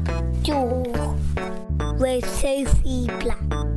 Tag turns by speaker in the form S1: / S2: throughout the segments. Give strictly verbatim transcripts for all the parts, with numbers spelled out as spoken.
S1: Trapdoor with Sophie Black.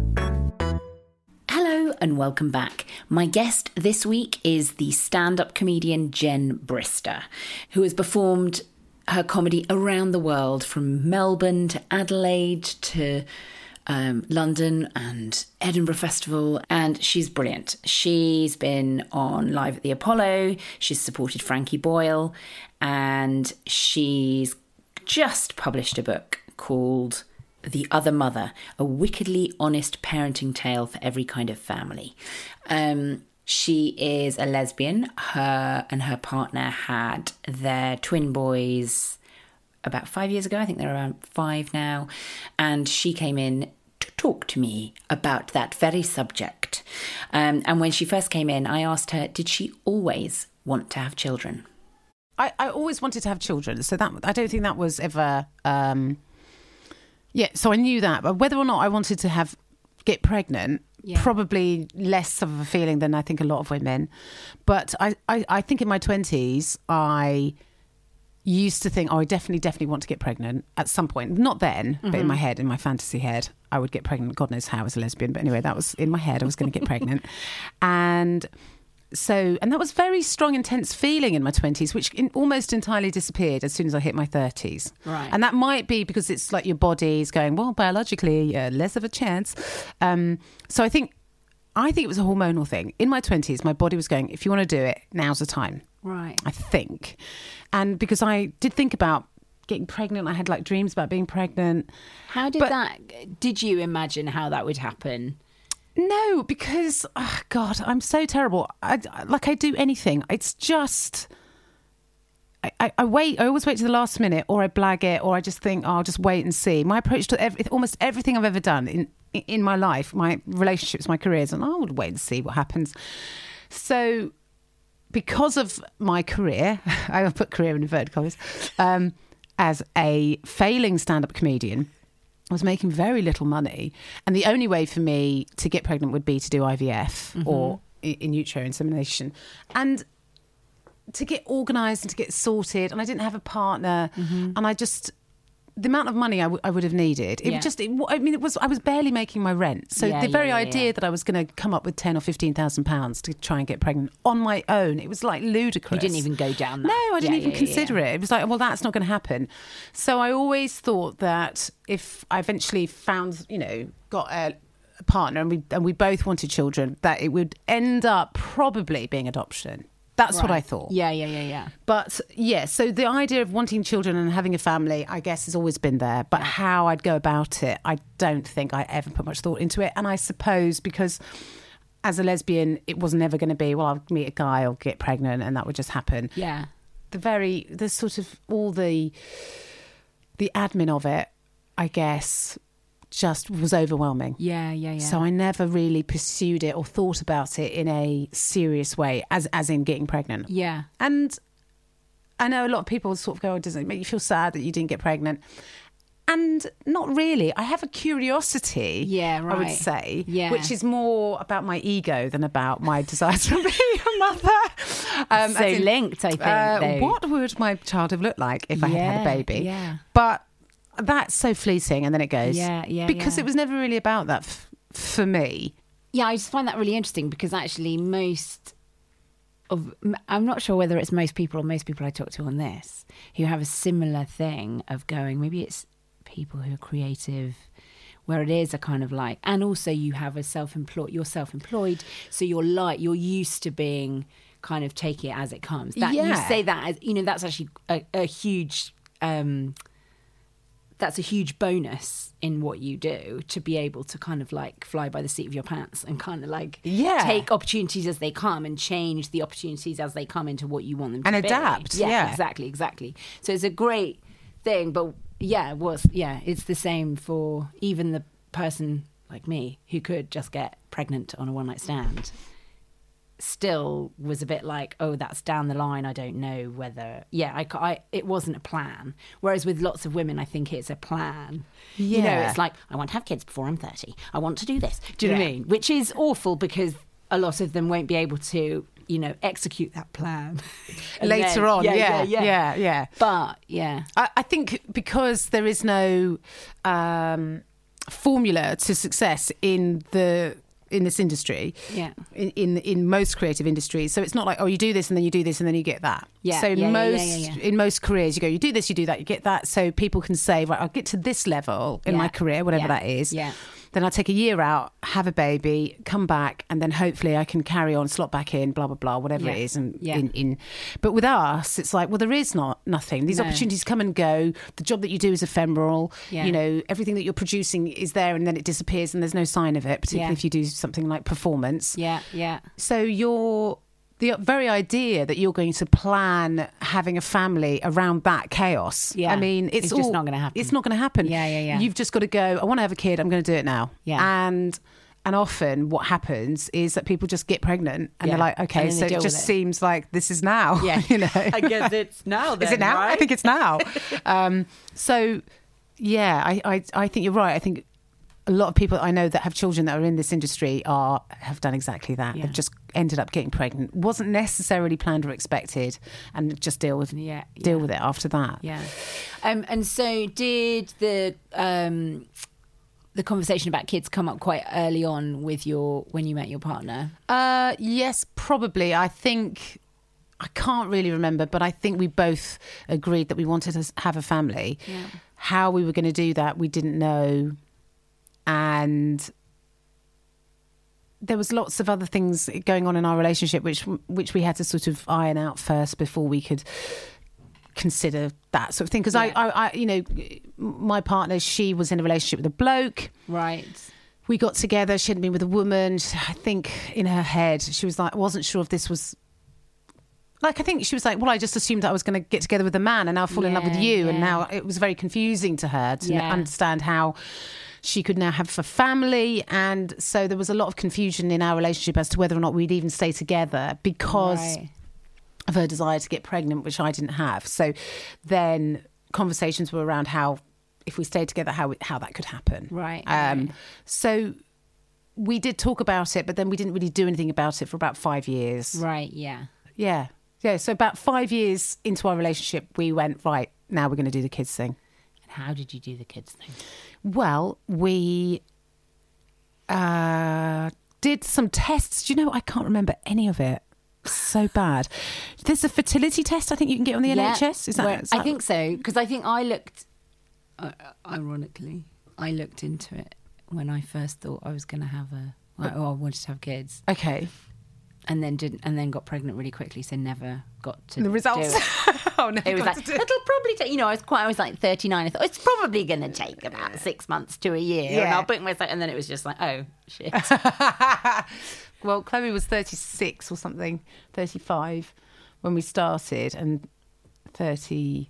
S2: Hello and welcome back. My guest this week is the stand-up comedian Jen Brister, who has performed her comedy around the world, from Melbourne to Adelaide to um, London and Edinburgh Festival, and she's brilliant. She's been on Live at the Apollo, she's supported Frankie Boyle, and she's just published a book called The Other Mother, a wickedly honest parenting tale for every kind of family. Um, she is a lesbian. Her and her partner had their twin boys about five years ago. I think they're around five now. And she came in to talk to me about that very subject. Um, and when she first came in, I asked her, did she always want to have children?
S3: I, I always wanted to have children. So that I don't think that was ever... Um... Yeah, so I knew that. But whether or not I wanted to have get pregnant, yeah. probably less of a feeling than I think a lot of women. But I, I, I think in my twenties, I used to think, oh, I definitely, definitely want to get pregnant at some point. Not then, mm-hmm. but in my head, in my fantasy head, I would get pregnant. God knows how as a lesbian. But anyway, that was in my head. I was going to get pregnant. And... So, and that was very strong, intense feeling in my twenties, which in, almost entirely disappeared as soon as I hit my thirties.
S2: Right.
S3: And that might be because it's like your body's going, well, biologically, uh, less of a chance. Um, so I think, I think it was a hormonal thing. In my twenties, my body was going, if you want to do it, now's the time.
S2: Right.
S3: I think. And because I did think about getting pregnant, I had like dreams about being pregnant.
S2: How did
S3: but,
S2: that, did you imagine how that would happen?
S3: No, because, oh God, I'm so terrible. I, like I do anything. It's just, I, I, I wait. I always wait to the last minute, or I blag it, or I just think, oh, I'll just wait and see. My approach to every, almost everything I've ever done in, in my life, my relationships, my careers, and I would wait and see what happens. So because of my career, I put career in inverted commas, um, as a failing stand-up comedian, I was making very little money, and the only way for me to get pregnant would be to do I V F mm-hmm. or in utero insemination, and to get organised and to get sorted. And I didn't have a partner, mm-hmm. and I just the amount of money I, w- I would have needed. It
S2: yeah.
S3: was just, it, I mean, it was I was barely making my rent. So
S2: yeah,
S3: the very
S2: yeah, yeah,
S3: idea
S2: yeah.
S3: that I was going to come up with ten or fifteen thousand pounds to try and get pregnant on my own, it was like ludicrous.
S2: You didn't even go down that.
S3: No, I didn't
S2: yeah,
S3: even
S2: yeah,
S3: consider
S2: yeah.
S3: it. It was like, well, that's not going to happen. So I always thought that if I eventually found, you know, got a, a partner and we and we both wanted children, that it would end up probably being adoption. That's right. What I thought.
S2: Yeah, yeah, yeah, yeah.
S3: But yeah, so the idea of wanting children and having a family, I guess, has always been there. But how I'd go about it, I don't think I ever put much thought into it. And I suppose because as a lesbian, it was never going to be, well, I'll meet a guy, I'll get pregnant, and that would just happen.
S2: Yeah.
S3: The very, the sort of all the, the admin of it, I guess, just was overwhelming.
S2: Yeah, yeah, yeah.
S3: So I never really pursued it or thought about it in a serious way, as as in getting pregnant.
S2: Yeah.
S3: And I know a lot of people sort of go, oh, doesn't it make you feel sad that you didn't get pregnant? And not really. I have a curiosity,
S2: yeah, right.
S3: I would say,
S2: yeah.
S3: which is more about my ego than about my desire to be a mother.
S2: Um, so in, linked, I think.
S3: Uh, what would my child have looked like if I
S2: yeah,
S3: had had a baby?
S2: Yeah.
S3: But that's so fleeting, and then it goes.
S2: Yeah, yeah.
S3: Because
S2: yeah.
S3: it was never really about that f- for me.
S2: Yeah, I just find that really interesting because actually most of, I'm not sure whether it's most people or most people I talk to on this who have a similar thing of going, maybe it's people who are creative, where it is a kind of like, and also you have a self-employed, you're self-employed, so you're like, you're used to being kind of take it as it comes. That,
S3: yeah.
S2: You say that as, you know, that's actually a, a huge... Um, that's a huge bonus in what you do, to be able to kind of like fly by the seat of your pants and kind of like
S3: yeah.
S2: take opportunities as they come and change the opportunities as they come into what you want them to
S3: and
S2: be.
S3: And adapt,
S2: yeah,
S3: yeah.
S2: Exactly, exactly. So it's a great thing, but yeah, it was, yeah, it's the same for even the person like me who could just get pregnant on a one-night stand. Still was a bit like, oh, that's down the line. I don't know whether, yeah, I, I, it wasn't a plan. Whereas with lots of women, I think it's a plan.
S3: Yeah.
S2: You know, it's like, I want to have kids before I'm thirty. I want to do this. Do you
S3: yeah.
S2: know what I mean? Which is awful because a lot of them won't be able to you know, execute that plan
S3: later
S2: then,
S3: on.
S2: Yeah,
S3: Yeah,
S2: yeah, yeah.
S3: yeah, yeah.
S2: But yeah,
S3: I, I think because there is no um, formula to success in the in this industry,
S2: yeah,
S3: in, in in most creative industries, so it's not like, oh, you do this and then you do this and then you get that.
S2: Yeah,
S3: So
S2: yeah, yeah,
S3: most
S2: yeah, yeah, yeah.
S3: in most careers, you go, you do this, you do that, you get that. So people can say, right, I'll get to this level in
S2: Yeah.
S3: my career, whatever
S2: Yeah.
S3: that is.
S2: Yeah.
S3: Then I'll take a year out, have a baby, come back, and then hopefully I can carry on, slot back in, blah blah blah, whatever
S2: Yeah.
S3: it is. And
S2: Yeah.
S3: in, in, but with us, it's like, well, there is not nothing. These
S2: No.
S3: opportunities come and go. The job that you do is ephemeral.
S2: Yeah.
S3: You know, everything that you're producing is there, and then it disappears, and there's no sign of it. Particularly
S2: Yeah.
S3: if you do something like performance.
S2: yeah, yeah.
S3: So you're the very idea that you're going to plan having a family around that chaos.
S2: Yeah.
S3: I mean, it's,
S2: It's just
S3: all-
S2: not gonna happen.
S3: It's not going to happen.
S2: Yeah, yeah, yeah.
S3: You've just got to go, I want to have a kid, I'm going to do it now.
S2: Yeah.
S3: And and often what happens is that people just get pregnant and
S2: Yeah.
S3: they're like, okay,
S2: And then
S3: so
S2: they
S3: it
S2: deal
S3: just
S2: with it.
S3: seems like this is now.
S2: Yeah.
S3: You know.
S2: I guess it's now then,
S3: Is it now? I
S2: right?
S3: think it's now. um, so, yeah, I, I, I think you're right. I think a lot of people I know that have children that are in this industry are have done exactly that.
S2: Yeah.
S3: They've just ended up getting pregnant. Wasn't necessarily planned or expected, and just deal with
S2: Yeah,
S3: deal
S2: yeah.
S3: with it after that.
S2: Yeah. Um, and so did the um, the conversation about kids come up quite early on with your when you met your partner?
S3: Uh, yes, probably. I think I can't really remember, but I think we both agreed that we wanted to have a family.
S2: Yeah.
S3: How we were going to do that, we didn't know. And there was lots of other things going on in our relationship which which we had to sort of iron out first before we could consider that sort of thing. Because
S2: Yeah.
S3: I, I, I, you know, my partner, she was in a relationship with a bloke.
S2: Right.
S3: We got together. She hadn't been with a woman. I think in her head, she was like, I wasn't sure if this was. Like, I think she was like, well, I just assumed that I was going to get together with a man and now fall in love with
S2: Yeah,
S3: you. And
S2: yeah.
S3: now it was very confusing to her to
S2: Yeah.
S3: understand how she could now have a family. And so there was a lot of confusion in our relationship as to whether or not we'd even stay together because
S2: Right.
S3: of her desire to get pregnant, which I didn't have. So then conversations were around how, if we stayed together, how how that could happen.
S2: Right,
S3: Um,
S2: right.
S3: So we did talk about it, but then we didn't really do anything about it for about five years.
S2: Right. Yeah.
S3: Yeah. Yeah. So about five years into our relationship, we went, right, now we're going to do the kids thing.
S2: And how did you do the kids thing?
S3: Well, we uh, did some tests. Do you know, I can't remember any of it. So bad. There's a fertility test I think you can get on the N H S. Is that,
S2: Where-
S3: is that
S2: I think so, because I think I looked, uh, ironically, I looked into it when I first thought I was going to have a, like, oh, I wanted to have kids,
S3: okay.
S2: and then didn't, and then got pregnant really quickly, so never got to
S3: The results.
S2: do it.
S3: Oh no.
S2: It was like, it'll probably take, you know, I was quite, I was like thirty-nine. I thought, it's probably going to take about six months to a year. And
S3: Yeah.
S2: I'll book myself. And then it was just like, oh, shit.
S3: Well, Chloe was thirty-six or something, thirty-five when we started, and thirty-seven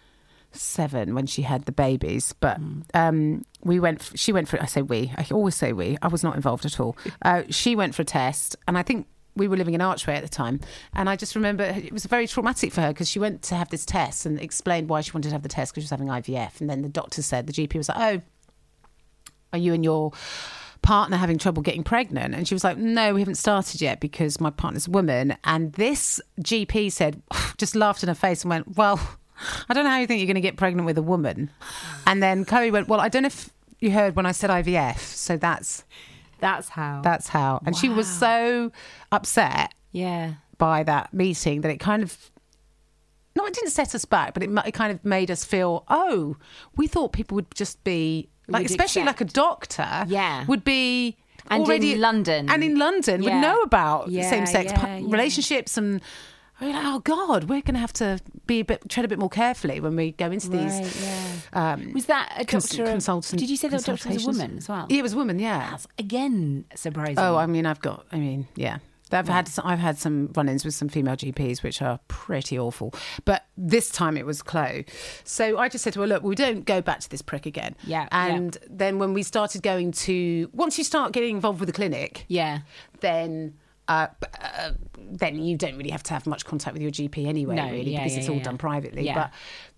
S3: when she had the babies. But um, we went. f- She went for. I say we. I always say we. I was not involved at all. Uh, she went for a test, and I think we were living in Archway at the time. And I just remember it was very traumatic for her because she went to have this test and explained why she wanted to have the test because she was having I V F. And then the doctor said, the G P was like, "Oh, are you and your partner having trouble getting pregnant?" And she was like, "No, we haven't started yet because my partner's a woman." And this G P said, just laughed in her face and went, "Well, I don't know how you think you're going to get pregnant with a woman." And then Chloe went, "Well, I don't know if you heard when I said I V F, so that's
S2: That's how.
S3: that's how." And she was so upset
S2: yeah.
S3: by that meeting that it kind of, no, it didn't set us back, but it, it kind of made us feel, oh, we thought people would just be like,
S2: Would
S3: especially
S2: accept.
S3: like a doctor,
S2: Yeah.
S3: would be
S2: And
S3: already
S2: in London.
S3: and in London would
S2: Yeah.
S3: know about
S2: Yeah,
S3: same-sex
S2: yeah,
S3: pu-
S2: yeah.
S3: relationships, and we're like, oh God, we're going to have to be a bit tread a bit more carefully when we go into these.
S2: Right, yeah.
S3: Um,
S2: Was that a
S3: cons-
S2: doctor?
S3: consultant-
S2: Did you say that doctor was a
S3: consultations?
S2: woman as well?
S3: Yeah, it was a woman, yeah.
S2: That's again surprising.
S3: Oh, I mean, I've got, I mean, yeah. I've had I've had some run-ins with some female G Ps which are pretty awful, but this time it was Chloe. So I just said to her, "Look, we don't go back to this prick again."
S2: Yeah,
S3: And then when we started going to, once you start getting involved with the clinic,
S2: Yeah.
S3: then uh, b- uh, then you don't really have to have much contact with your G P anyway,
S2: No,
S3: really,
S2: yeah,
S3: because
S2: yeah,
S3: it's
S2: yeah,
S3: all
S2: yeah.
S3: done privately.
S2: Yeah.
S3: But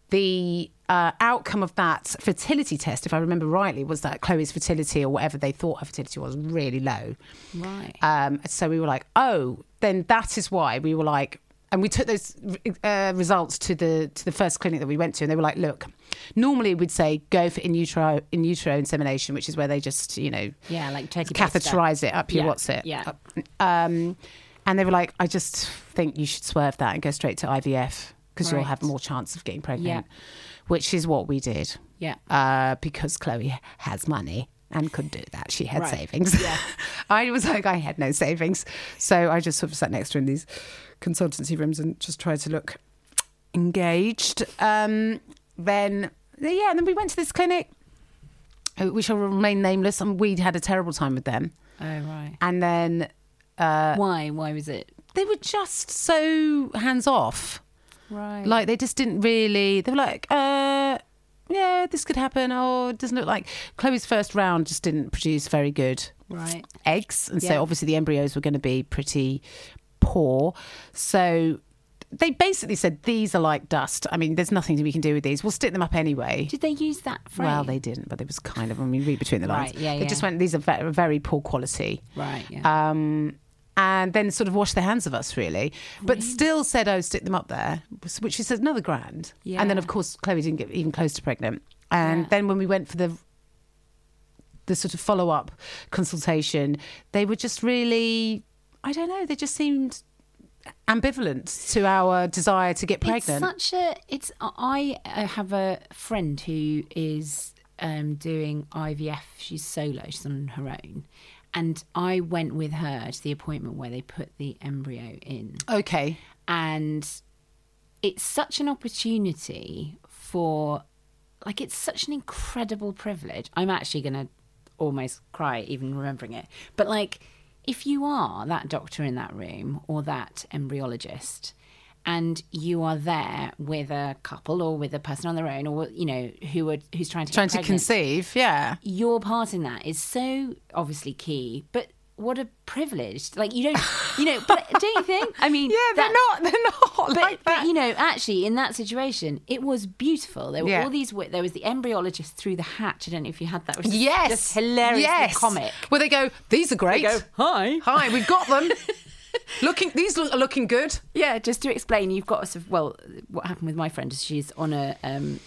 S3: the uh, outcome of that fertility test, if I remember rightly, was that Chloe's fertility or whatever they thought her fertility was really low.
S2: Right.
S3: Um, so we were like, oh, then that is why we were like, and we took those uh, results to the to the first clinic that we went to, and they were like, look, normally we'd say go for in utero in utero insemination, which is where they just, you know,
S2: Yeah, like turkey
S3: catheterize it up your
S2: Yeah,
S3: what's it.
S2: yeah.
S3: Up- Um, and they were like, I just think you should swerve that and go straight to I V F because you'll
S2: Right.
S3: have more chance of getting pregnant,
S2: Yeah.
S3: which is what we did.
S2: Yeah.
S3: Uh, because Chloe has money and could do that. She had
S2: Right.
S3: savings.
S2: Yeah.
S3: I was like, I had no savings. So I just sort of sat next to her in these consultancy rooms and just tried to look engaged. Um, then, yeah, and then we went to this clinic, uh, which will remain nameless, and we'd had a terrible time with them.
S2: Oh, right.
S3: And then uh,
S2: Why? Why was it?
S3: they were just so hands off.
S2: Right.
S3: Like, they just didn't really, they were like, uh, yeah, this could happen. Oh, it doesn't look like. Chloe's first round just didn't produce very good
S2: Right.
S3: eggs. And
S2: Yeah.
S3: so obviously the embryos were going to be pretty poor. So they basically said, these are like dust. I mean, there's nothing we can do with these. We'll stick them up anyway.
S2: Did they use that phrase?
S3: Well, they didn't, but it was kind of, I mean, read between the lines.
S2: Right, yeah,
S3: They
S2: yeah.
S3: just went, these are very, very poor quality.
S2: Right, yeah.
S3: Um, and then sort of washed their hands of us, really. But still said, oh, stick them up there, which is another grand.
S2: Yeah.
S3: And then, of course, Chloe didn't get even close to pregnant. And
S2: Yeah.
S3: then when we went for the the sort of follow-up consultation, they were just really, I don't know, they just seemed ambivalent to our desire to get pregnant.
S2: It's such a. It's. I uh, have a friend who is um, doing I V F. She's solo. She's on her own, and I went with her to the appointment where they put the embryo in,
S3: Okay.
S2: and it's such an opportunity for, like, it's such an incredible privilege. I'm actually gonna almost cry even remembering it, but like, if you are that doctor in that room or that embryologist and you are there with a couple or with a person on their own, or, you know, who are who's trying to get
S3: Trying to
S2: pregnant,
S3: conceive, yeah.
S2: your part in that is so obviously key, but what a privilege. Like, you don't, you know, but don't you think? I mean,
S3: Yeah, they're
S2: that's-
S3: not, they're not
S2: but,
S3: like that.
S2: but, you know, actually, in that situation, it was beautiful. There were
S3: Yeah.
S2: all these. There was the embryologist through the hatch. I don't know if you had that. It was just,
S3: Yes.
S2: just hilariously
S3: yes.
S2: comic.
S3: Where they go, these are great.
S2: They go, hi.
S3: Hi, we've got them. looking, these look, are looking good.
S2: Yeah, just to explain, you've got a sort of, well, what happened with my friend is she's on a, um,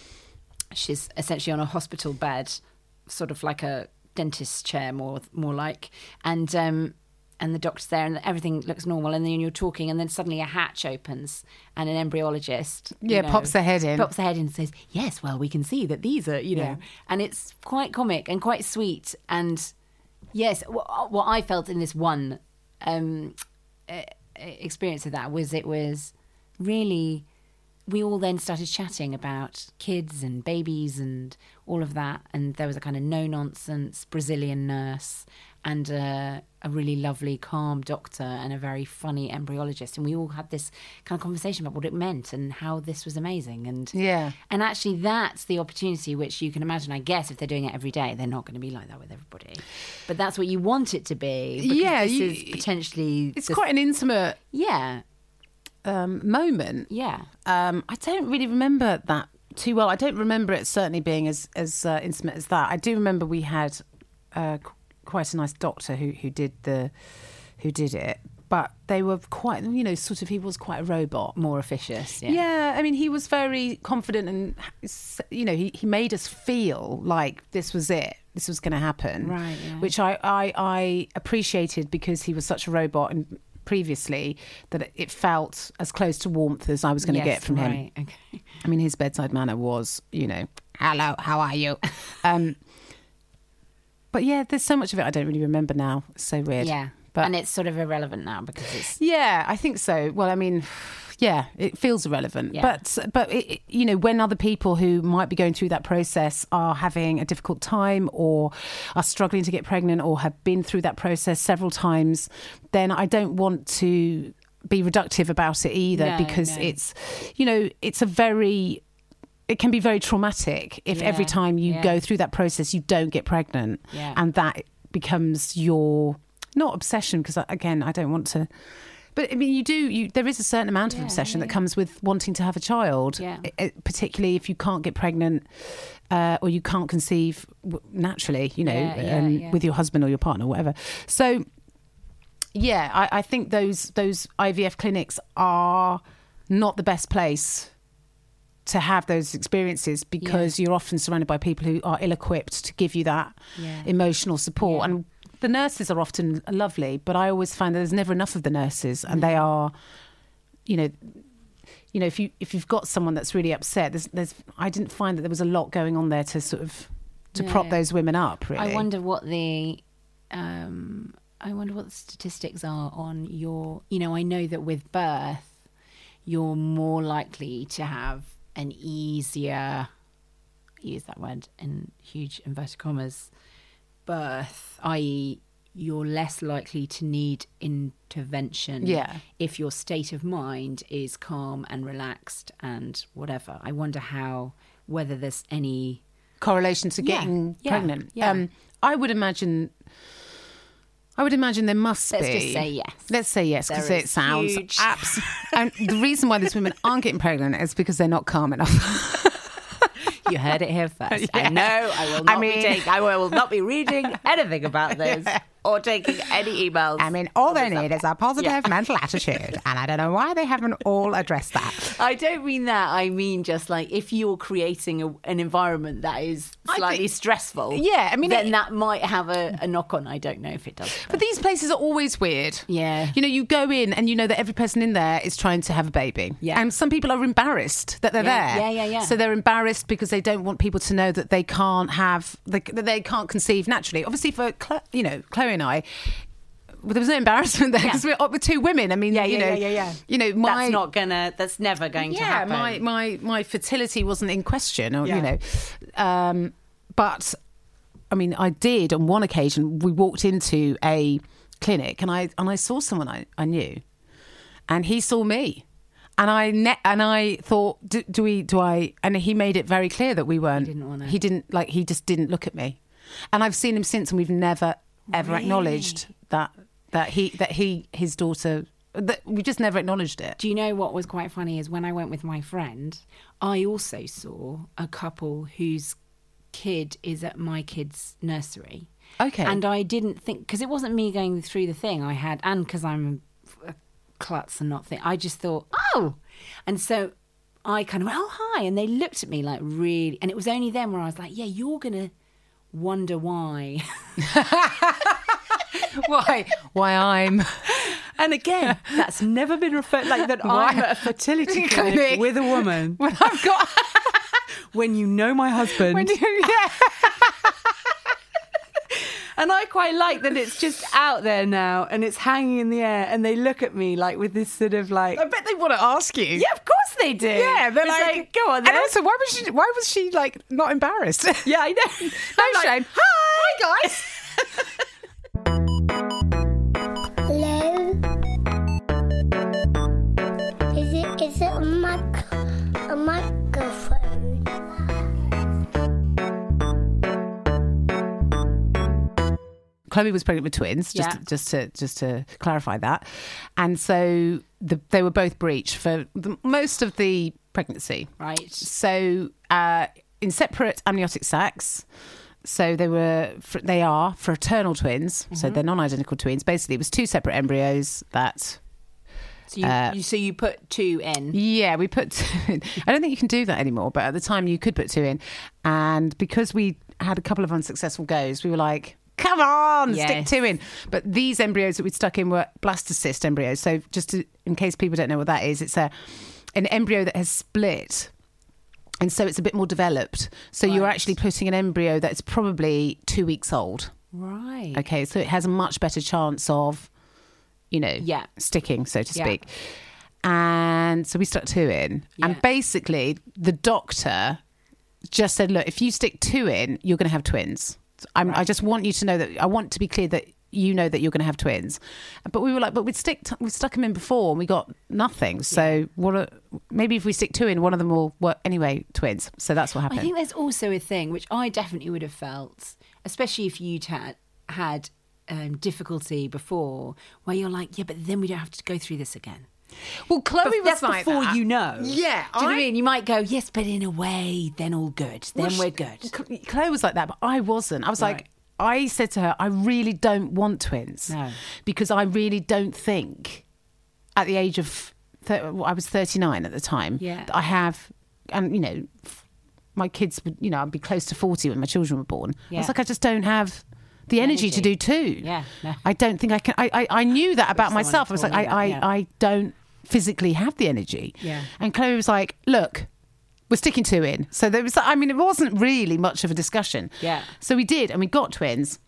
S2: she's essentially on a hospital bed, sort of like a dentist's chair, more more like, and um, and the doctor's there, and everything looks normal, and then you're talking, and then suddenly a hatch opens, and an embryologist, you
S3: Yeah,
S2: know,
S3: pops their head in.
S2: pops their head in, and says, "Yes, well, we can see that these are, you know,"
S3: Yeah.
S2: and it's quite comic and quite sweet, and yes, what, what I felt in this one um, uh, experience of that was it was really, we all then started chatting about kids and babies and all of that, and there was a kind of no nonsense Brazilian nurse and a, a really lovely calm doctor and a very funny embryologist, and we all had this kind of conversation about what it meant and how this was amazing. And
S3: Yeah.
S2: and actually that's the opportunity which you can imagine, I guess, if they're doing it every day, they're not going to be like that with everybody, but that's what you want it to be, because
S3: Yeah,
S2: this
S3: you-
S2: is potentially
S3: It's
S2: the-
S3: quite an intimate
S2: yeah
S3: um, moment.
S2: yeah
S3: Um, I don't really remember that too well. I don't remember it certainly being as as uh, intimate as that. I do remember we had uh, qu- quite a nice doctor who who did the who did it, but they were quite, you know, sort of, he was quite a robot.
S2: more officious. Yeah.
S3: Yeah, I mean, he was very confident, and you know, he, he made us feel like this was it, this was going to happen,
S2: Right, yeah.
S3: which I, I I appreciated, because he was such a robot and previously that it felt as close to warmth as I was going to
S2: Yes,
S3: get from him.
S2: right, okay.
S3: I mean, his bedside manner was, you know, hello, how are you? um, but yeah, there's so much of it I don't really remember now. It's so weird.
S2: Yeah.
S3: But
S2: and it's sort of irrelevant now because it's
S3: yeah, I think so. Well, I mean, yeah, it feels irrelevant.
S2: Yeah.
S3: But, but it, it- you know, when other people who might be going through that process are having a difficult time, or are struggling to get pregnant, or have been through that process several times, then I don't want to be reductive about it either,
S2: No,
S3: because
S2: no.
S3: it's, you know, it's a very... It can be very traumatic if
S2: Yeah,
S3: every time you
S2: yeah.
S3: go through that process, you don't get pregnant.
S2: Yeah.
S3: And that becomes your, not obsession, because again, I don't want to, But I mean, you do. You there is a certain amount of
S2: Yeah,
S3: obsession
S2: yeah,
S3: that
S2: yeah.
S3: comes with wanting to have a child.
S2: Yeah.
S3: I- I- particularly if you can't get pregnant uh, or you can't conceive w- naturally. You know,
S2: Yeah, yeah,
S3: um,
S2: yeah.
S3: with your husband or your partner, or whatever. So, yeah, I, I think those those I V F clinics are not the best place to have those experiences because you're often surrounded by people who are ill-equipped to give you that
S2: Yeah.
S3: emotional support.
S2: Yeah.
S3: And the nurses are often lovely, but I always find that there's never enough of the nurses, and they are, you know, you know, if you if you've got someone that's really upset, there's there's I didn't find that there was a lot going on there to sort of to
S2: Yeah.
S3: prop those women up. Really,
S2: I wonder what the um I wonder what the statistics are on your, you know, I know that with birth you're more likely to have an easier, use that word in huge inverted commas, birth, that is you're less likely to need intervention
S3: Yeah.
S2: if your state of mind is calm and relaxed and whatever. I wonder how, whether there's any
S3: correlation to
S2: Yeah,
S3: getting
S2: yeah,
S3: pregnant.
S2: yeah.
S3: Um, I would imagine. I would imagine there must
S2: Let's
S3: be.
S2: just say yes.
S3: Let's say yes, because
S2: There
S3: it
S2: is
S3: sounds
S2: huge-
S3: abs- And the reason why these women aren't getting pregnant is because they're not calm enough.
S2: You heard it here first.
S3: Yeah.
S2: I know I will
S3: I
S2: not
S3: mean-
S2: be taking, I will not be reading anything about this or taking any emails.
S3: I mean, all they
S2: on this
S3: need is a positive
S2: Yeah.
S3: mental attitude, and I don't know why they haven't all addressed that.
S2: I don't mean that. I mean just like if you're creating a, an environment that is
S3: I
S2: slightly
S3: think-
S2: stressful.
S3: Yeah, I mean,
S2: then
S3: it-
S2: that might have a, a knock on. I don't know if it does.
S3: But these places are always weird.
S2: Yeah.
S3: You know, you go in and you know that every person in there is trying to have a baby.
S2: Yeah.
S3: And some people are embarrassed that they're
S2: Yeah,
S3: there.
S2: yeah, yeah, yeah.
S3: So they're embarrassed because they don't want people to know that they can't have, they, that they can't conceive naturally. Obviously, for, Chlo- you know, Chloe and I, well, there was no embarrassment there
S2: Yeah.
S3: because we're up with two women. I mean,
S2: Yeah,
S3: you
S2: yeah,
S3: know,
S2: yeah, yeah, yeah.
S3: You know, my
S2: that's not gonna. That's never going to
S3: yeah,
S2: happen.
S3: my my my fertility wasn't in question, or
S2: Yeah.
S3: you know, um, but I mean, I did on one occasion. We walked into a clinic, and I and I saw someone I, I knew, and he saw me. And I ne- and I thought, do, do we? Do I? And he made it very clear that we weren't.
S2: He didn't wanna-
S3: He didn't like. He just didn't look at me. And I've seen him since, and we've never ever
S2: Really?
S3: acknowledged that that he that he his daughter. That we just never acknowledged it.
S2: Do you know what was quite funny is when I went with my friend, I also saw a couple whose kid is at my kid's nursery.
S3: Okay.
S2: And I didn't think, because it wasn't me going through the thing I had, and because I'm a klutz and not think, I just thought, oh. And so I kind of went, oh, hi. And they looked at me like really, and it was only then where I was like, yeah, you're going to wonder why.
S3: why? Why I'm?
S2: And again, that's never been referred, like that
S3: Why?
S2: I'm at a fertility
S3: Clinic.
S2: clinic with a woman.
S3: When I've got.
S2: When you know my husband.
S3: When you, yeah.
S2: And I quite like that it's just out there now and it's hanging in the air and they look at me like with this sort of like,
S3: I bet they want to ask you.
S2: yeah, of course they do.
S3: Yeah, they're
S2: It's
S3: like,
S2: go on
S3: And
S2: then.
S3: also, why was she? Why was she like not embarrassed?
S2: Yeah, I know.
S3: No
S2: I'm like,
S3: shame.
S2: Hi.
S3: Hi, guys.
S1: Hello? Is it is it a mic a microphone?
S3: Chloe was pregnant with twins. Just,
S2: Yeah.
S3: just to just to clarify that, and so the, they were both breech for the, most of the pregnancy.
S2: Right.
S3: So uh, in separate amniotic sacs. So they were, fr- they are fraternal twins.
S2: Mm-hmm.
S3: So they're non-identical twins. Basically, it was two separate embryos that.
S2: So you,
S3: Uh,
S2: you so you put two in.
S3: Yeah, we put two in. I don't think you can do that anymore, but at the time you could put two in. And because we had a couple of unsuccessful goes, we were like, come on, stick
S2: Yes.
S3: two in. But these embryos that we'd stuck in were blastocyst embryos. So just to, in case people don't know what that is, it's a an embryo that has split. And so it's a bit more developed. So you're
S2: Right.
S3: actually putting an embryo that's probably two weeks old.
S2: Right.
S3: Okay, so it has a much better chance of, you know,
S2: Yeah.
S3: sticking, so to
S2: Yeah.
S3: speak. And so we stuck two in.
S2: Yeah.
S3: And basically, the doctor just said, look, if you stick two in, you're going to have twins. I'm, I just want you to know that, I want to be clear that you know that you're going to have twins. But we were like, but we'd stick, t- we stuck them in before and we got nothing. So what? A, maybe if we stick two in, one of them will work anyway, twins. So that's what happened.
S2: I think there's also a thing which I definitely would have felt, especially if you'd had had um, difficulty before where you're like, yeah, but then we don't have to go through this again?
S3: Well, Chloe
S2: But
S3: was
S2: that's
S3: like
S2: before
S3: that.
S2: you know.
S3: Yeah.
S2: Do you know what I mean? You might go, yes, but in a way, then all good. Then
S3: Well,
S2: we're
S3: she-
S2: good.
S3: Chloe was like that, but I wasn't. I was
S2: Right.
S3: like, I said to her, I really don't want twins.
S2: No.
S3: Because I really don't think at the age of, thir- well, I was thirty-nine at the time,
S2: Yeah.
S3: that I have, and you know, f- my kids would, you know, I'd be close to forty when my children were born. I
S2: Yeah.
S3: was like, I just don't have the energy,
S2: energy.
S3: to do two.
S2: Yeah, no.
S3: I don't think I can. I, I, I knew that about
S2: someone
S3: myself. I was like,
S2: told
S3: I,
S2: you that,
S3: I,
S2: yeah.
S3: I don't physically have the energy.
S2: Yeah.
S3: And Chloe was like, look, we're sticking two in. So there was, I mean, it wasn't really much of a discussion.
S2: Yeah.
S3: So we did, and we got twins.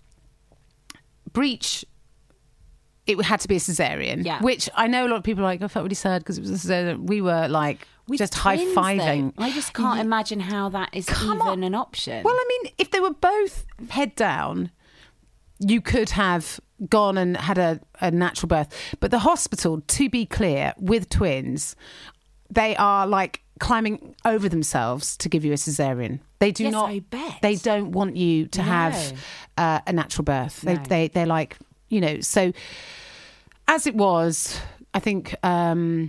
S3: Breach, it had to be a cesarean.
S2: Yeah.
S3: Which I know a lot of people are like, I felt really sad because it was a cesarean. We were like,
S2: With
S3: just
S2: twins,
S3: high-fiving.
S2: though, I just can't imagine how that is
S3: Come
S2: even
S3: on.
S2: an option.
S3: Well, I mean, if they were both head down, you could have gone and had a, a natural birth. But the hospital, to be clear, with twins, they are like climbing over themselves to give you a cesarean. They do
S2: Yes,
S3: not.
S2: I bet.
S3: They don't want you to
S2: No.
S3: have uh, a natural birth. They,
S2: No.
S3: they they're like, you know. So as it was, I think um,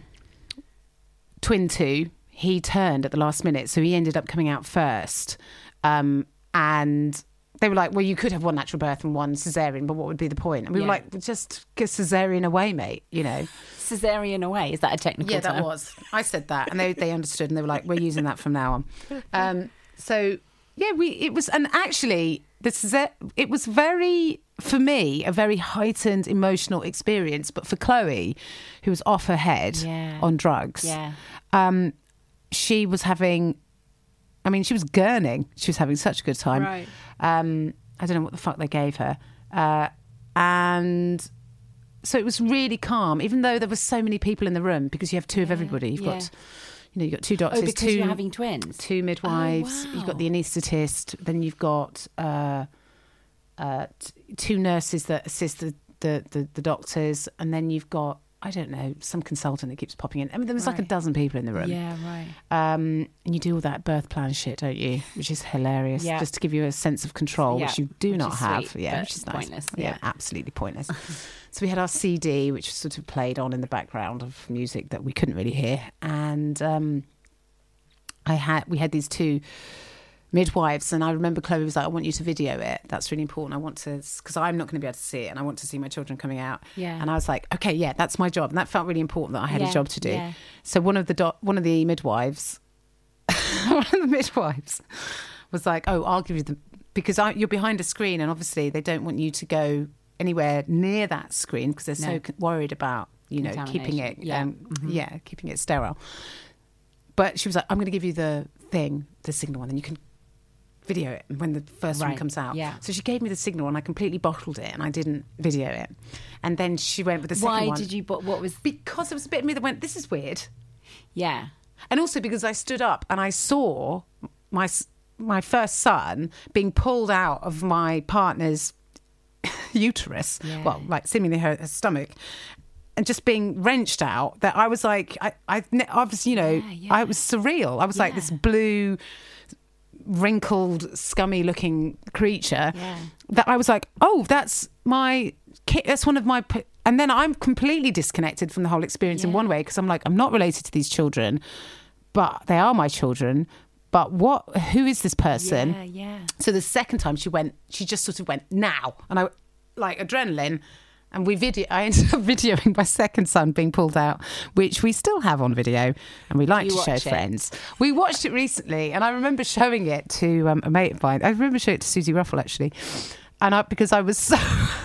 S3: twin two, he turned at the last minute, so he ended up coming out first, um, and they were like, well, you could have one natural birth and one cesarean, but what would be the point? And we
S2: Yeah.
S3: were like, well, just get cesarean away, mate, you know.
S2: Cesarean away, is that a technical
S3: Yeah,
S2: term?
S3: that was. I said that, and they they understood, and they were like, we're using that from now on. Um, so yeah, we it was, and actually, this is it. It was very, for me, a very heightened emotional experience. But for Chloe, who was off her head
S2: Yeah.
S3: on drugs,
S2: Yeah.
S3: um, she was having. I mean, she was gurning. She was having such a good time.
S2: Right.
S3: Um, I don't know what the fuck they gave her, uh, and. So it was really calm, even though there were so many people in the room because you have two of everybody. You've
S2: yeah.
S3: got, you know, you've got two doctors,
S2: Oh, because
S3: two,
S2: you're having twins.
S3: two midwives.
S2: Oh, wow.
S3: You've got the anaesthetist. Then you've got uh, uh, t- two nurses that assist the, the, the, the doctors, and then you've got, I don't know, some consultant that keeps popping in. I mean, there was like a
S2: Right.
S3: dozen people in the room.
S2: Yeah, right.
S3: Um, and you do all that birth plan shit, don't you? Which is hilarious,
S2: Yeah.
S3: just to give you a sense of control,
S2: Yeah,
S3: which you do
S2: which
S3: not
S2: is
S3: have.
S2: sweet,
S3: yeah,
S2: but
S3: which is nice.
S2: pointless,
S3: Yeah,
S2: yeah.
S3: absolutely pointless. So we had our C D, which sort of played on in the background of music that we couldn't really hear, and um, I had we had these two midwives, and I remember Chloe was like, "I want you to video it. That's really important. I want to, because I'm not going to be able to see it, and I want to see my children coming out."
S2: Yeah.
S3: And I was like, "Okay, yeah, that's my job," and that felt really important that I had
S2: Yeah,
S3: a job to do.
S2: yeah.
S3: So one of the do- one of the midwives, one of the midwives, was like, "Oh, I'll give you the because I, you're behind a screen, and obviously they don't want you to go anywhere near that screen because they're so
S2: No.
S3: c- worried about you know keeping it,
S2: Contamination. Yeah.
S3: um,
S2: Mhm.
S3: yeah, keeping it sterile." But she was like, "I'm going to give you the thing, the signal, and then you can video it when the first one
S2: Right,
S3: comes out."
S2: yeah.
S3: So she gave me the signal, and I completely bottled it, and I didn't video it. And then she went with the second
S2: Why
S3: one.
S2: did you? But what was?
S3: Because there was a bit of me that went, "This is weird,"
S2: Yeah.
S3: and also because I stood up and I saw my s- my first son being pulled out of my partner's uterus,
S2: Yeah.
S3: well, like seemingly her, her stomach, and just being wrenched out. That I was like, I, I, I was, you know,
S2: Yeah, yeah.
S3: I was surreal. I was like this
S2: Yeah.
S3: blue, wrinkled, scummy-looking creature.
S2: Yeah.
S3: That I was like, oh, that's my kid. That's one of my. p-" And then I'm completely disconnected from the whole experience in
S2: Yeah.
S3: one way because I'm like, I'm not related to these children, but they are my children. But what? Who is this person?
S2: Yeah. Yeah.
S3: So the second time she went, she just sort of went now, and I like adrenaline, and we video. I ended up videoing my second son being pulled out, which we still have on video, and we like
S2: You
S3: to show
S2: watch it?
S3: friends. We watched it recently, and I remember showing it to um, a mate of mine. I remember showing it to Susie Ruffle actually, and I, because I was so,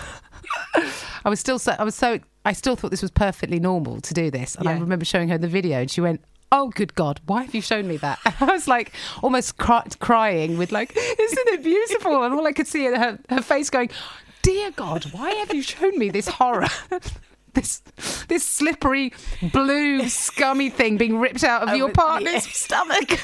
S3: I was still so, I was so, I still thought this was perfectly normal to do this, and I
S2: Yeah.
S3: remember showing her the video, and she went, "Oh, good God, why have you shown me that?" And I was like almost cry- crying with like, "Isn't it beautiful?" And all I could see in her, her face going, "Dear God, why have you shown me this horror?" This this slippery, blue, scummy thing being ripped out of
S2: Oh,
S3: your
S2: but-
S3: partner's
S2: yeah.
S3: stomach.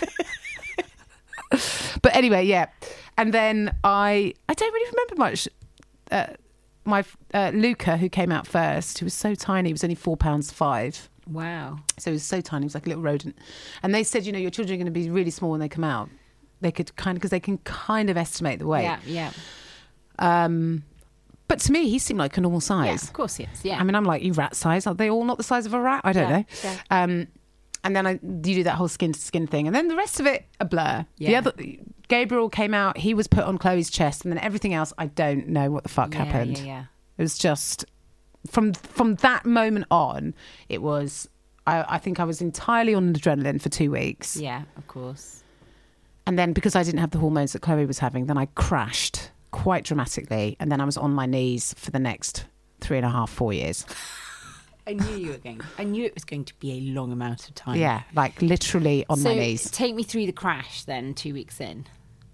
S3: But anyway, yeah. And then I I don't really remember much. Uh, my uh, Luca, who came out first, who was so tiny, he was only four pounds five.
S2: Wow.
S3: So he was so tiny, he was like a little rodent. And they said, you know, your children are going to be really small when they come out. They could kind of, because they can kind of estimate the weight.
S2: Yeah. Yeah.
S3: Um, But to me, he seemed like a normal size.
S2: Yeah, of course he is. Yeah.
S3: I mean, I'm like, you rat size. Are they all not the size of a rat? I don't
S2: Yeah,
S3: know.
S2: yeah.
S3: Um, and then I, you do that whole skin to skin thing. And then the rest of it, a blur. The
S2: Yeah.
S3: other, Gabriel came out, he was put on Chloe's chest. And then everything else, I don't know what the fuck
S2: Yeah,
S3: happened.
S2: Yeah, yeah.
S3: It was just, from from that moment on, it was, I, I think I was entirely on adrenaline for two weeks.
S2: Yeah, of course.
S3: And then because I didn't have the hormones that Chloe was having, then I crashed quite dramatically. And then I was on my knees for the next three and a half, four years.
S2: I knew you were going. I knew it was going to be a long amount of time.
S3: Yeah, like literally on
S2: so
S3: my knees.
S2: Take me through the crash then. Two weeks in.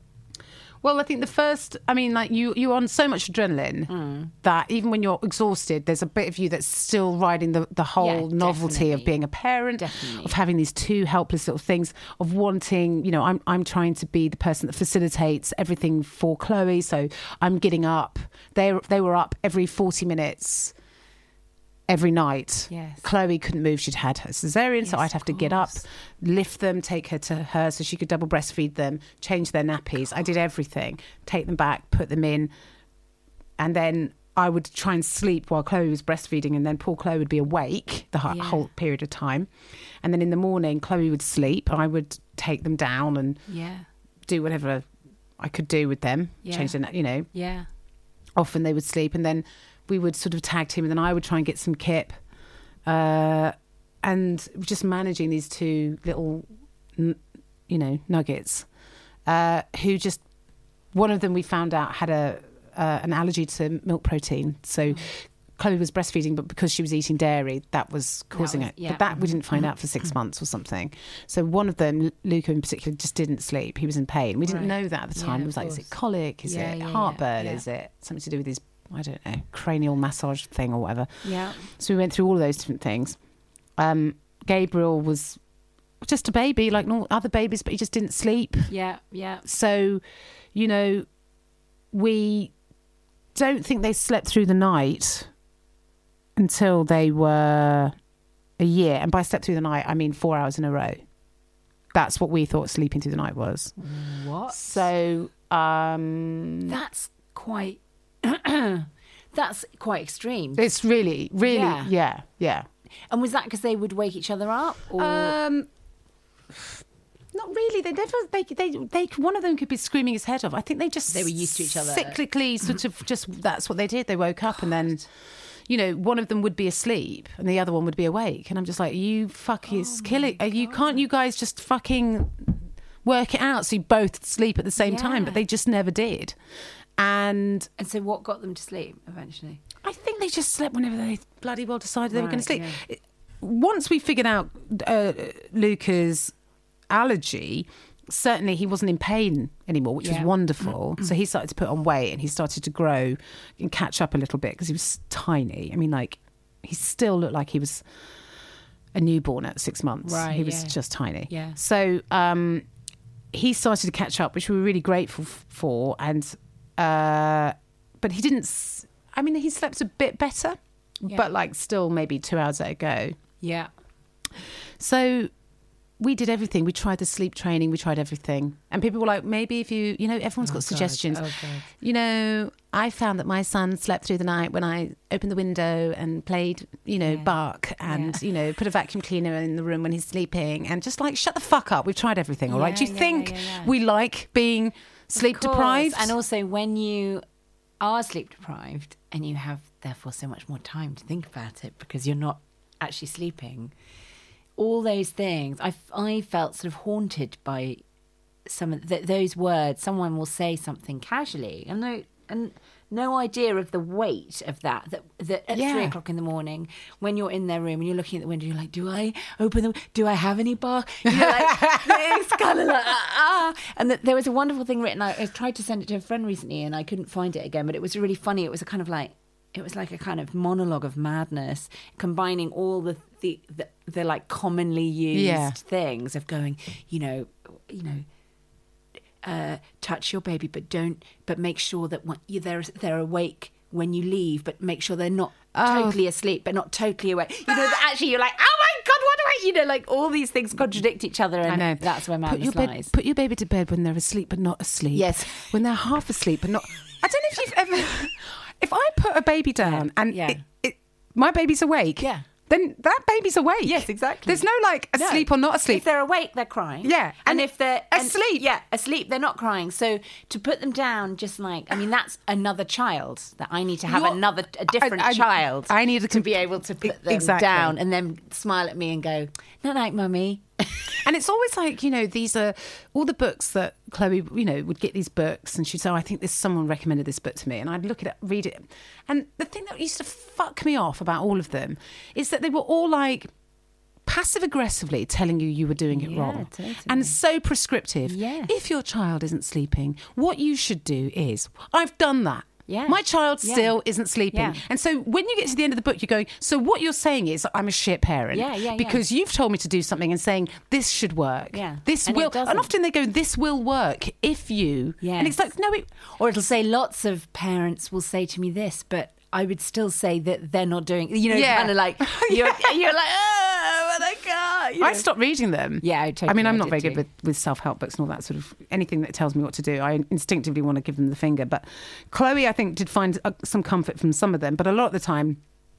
S3: Well, I think the first, I mean, like you, you're on so much adrenaline
S2: Mm.
S3: that even when you're exhausted, there's a bit of you that's still riding the, the whole
S2: Yeah,
S3: novelty of
S2: definitely.
S3: being a parent,
S2: Definitely.
S3: of having these two helpless little things, of wanting, you know, I'm I'm trying to be the person that facilitates everything for Chloe. So I'm getting up. They they were up every forty minutes. Every night.
S2: Yes.
S3: Chloe couldn't move. She'd had her cesarean, so
S2: Yes,
S3: I'd have
S2: of
S3: to get up,
S2: course.
S3: lift them, take her to her so she could double breastfeed them, change their nappies. I did everything. Take them back, put them in. And then I would try and sleep while Chloe was breastfeeding, and then poor Chloe would be awake the ho-
S2: Yeah.
S3: whole period of time. And then in the morning, Chloe would sleep. I would take them down and
S2: Yeah.
S3: do whatever I could do with them,
S2: Yeah.
S3: change their, na- you know.
S2: Yeah.
S3: Often they would sleep, and then we would sort of tag team, and then I would try and get some kip. Uh, and just managing these two little, n- you know, nuggets, uh, who just, one of them we found out had a uh, an allergy to milk protein. So Chloe was breastfeeding, but because she was eating dairy, that was causing
S2: was-
S3: it.
S2: yeah.
S3: But that we didn't find out for six months or something. So one of them, Luca in particular, just didn't sleep. He was in pain. We didn't
S2: Right.
S3: know that at the
S2: Yeah,
S3: time. It
S2: of
S3: was like, is
S2: course.
S3: it colic? Is
S2: Yeah,
S3: it
S2: yeah, yeah,
S3: heartburn?
S2: yeah.
S3: Is it something to do with his, I don't know, cranial massage thing or whatever?
S2: Yeah.
S3: So we went through all of those different things. Um, Gabriel was just a baby like normal other babies, but he just didn't sleep.
S2: Yeah. Yeah.
S3: So, you know, we don't think they slept through the night until they were a year. And by slept through the night, I mean four hours in a row. That's what we thought sleeping through the night was.
S2: What?
S3: So, um,
S2: That's quite. That's quite extreme.
S3: it's really, really,
S2: Yeah.
S3: yeah, yeah.
S2: And was that because they would wake each other up, or
S3: Um, not really. They never. They, they. They. One of them could be screaming his head off. I think they just.
S2: They were used to each other.
S3: Cyclically, sort of. Just that's what they did. They woke up and then, you know, one of them would be asleep and the other one would be awake. And I'm just like, you fucking
S2: Oh
S3: killing. Are you can't you guys just fucking work it out so you both sleep at the same time?
S2: Yeah.
S3: But they just never did. And
S2: and so what got them to sleep eventually?
S3: I think they just slept whenever they bloody well decided they were going to
S2: Right,
S3: sleep.
S2: yeah.
S3: It- Once we figured out uh, Luca's allergy, certainly he wasn't in pain anymore, which
S2: Yeah.
S3: was wonderful. So he started to put on weight and he started to grow and catch up a little bit because he was tiny. I mean, like, he still looked like he was a newborn at six months.
S2: Right,
S3: He was
S2: yeah.
S3: just tiny.
S2: Yeah.
S3: So um, he started to catch up, which we were really grateful f- for. And uh, but he didn't. S- I mean, he slept a bit better,
S2: Yeah.
S3: but like still maybe two hours at a go.
S2: Yeah.
S3: So we did everything. We tried the sleep training. We tried everything. And people were like, maybe if you, you know, everyone's
S2: Oh,
S3: got
S2: God.
S3: suggestions.
S2: Oh, God.
S3: You know, I found that my son slept through the night when I opened the window and played, you know,
S2: Yeah.
S3: bark and,
S2: Yeah.
S3: you know, put a vacuum cleaner in the room when he's sleeping and just like, shut the fuck up. We've tried everything. All right. Do you
S2: Yeah, yeah,
S3: think
S2: yeah, yeah.
S3: we like being sleep
S2: Of course.
S3: deprived?
S2: And also, when you are sleep deprived and you have therefore so much more time to think about it because you're not actually sleeping, all those things, I, I felt sort of haunted by some of th- those words. Someone will say something casually and no, and no idea of the weight of that, that, that at
S3: Yeah.
S2: three o'clock in the morning when you're in their room and you're looking at the window, you're like, do I open the, do I have any bark? You know, like, it's kind of like, ah, ah. And that there was a wonderful thing written. I, I tried to send it to a friend recently and I couldn't find it again, but it was really funny. It was a kind of like, it was like a kind of monologue of madness, combining all the the, the, the like commonly used
S3: Yeah.
S2: things of going, you know, you know, uh, touch your baby, but don't, but make sure that when you, they're they're awake when you leave, but make sure they're not
S3: Oh.
S2: totally asleep, but not totally awake. You know, that actually you're like, oh my God, what do I, you know, like all these things contradict each other, and
S3: I know.
S2: that's where
S3: put
S2: madness
S3: your, bed,
S2: lies.
S3: put your baby to bed when they're asleep but not asleep.
S2: Yes.
S3: When they're half asleep but not. I don't know if you've ever. if I put a baby down
S2: Yeah.
S3: and
S2: Yeah.
S3: It, it, my baby's awake,
S2: Yeah.
S3: then that baby's awake.
S2: Yes, exactly.
S3: There's no like asleep
S2: No.
S3: or not asleep.
S2: If they're awake, they're crying.
S3: Yeah.
S2: And,
S3: And
S2: if they're and-
S3: asleep.
S2: yeah, asleep, they're not crying. So to put them down, just like, I mean, that's another child that I need to have
S3: You're-
S2: another, a different
S3: I- I-
S2: child.
S3: I need to
S2: to
S3: com-
S2: be able to put them
S3: Exactly.
S2: down and then smile at me and go, "Night night, mummy."
S3: And it's always like, you know, these are all the books that Chloe, you know, would get these books and she'd say, oh, I think this someone recommended this book to me. And I'd look at it, read it. And the thing that used to fuck me off about all of them is that they were all like passive aggressively telling you you were doing it
S2: Yeah,
S3: wrong.
S2: totally.
S3: And so prescriptive.
S2: Yes.
S3: If your child isn't sleeping, what you should do is, I've done that.
S2: Yeah.
S3: My child
S2: Yeah.
S3: still isn't sleeping.
S2: Yeah.
S3: And so when you get to the end of the book, you're going, so what you're saying is I'm a shit parent.
S2: Yeah, yeah, yeah.
S3: Because you've told me to do something and saying this should work.
S2: Yeah.
S3: This
S2: And it
S3: will.
S2: doesn't.
S3: And often they go, this will work if you.
S2: Yes.
S3: And it's like, no, it.
S2: Or it'll say, lots of parents will say to me this, but I would still say that they're not doing, you know,
S3: Yeah.
S2: kind of like, you're, you're like, oh, but I can't. You know?
S3: I stopped reading them.
S2: Yeah, I totally-
S3: I mean, I'm
S2: I
S3: not
S2: did
S3: very good
S2: too.
S3: with, with self-help books and all that sort of anything that tells me what to do. I instinctively want to give them the finger. But Chloe, I think, did find uh, some comfort from some of them. But a lot of the time,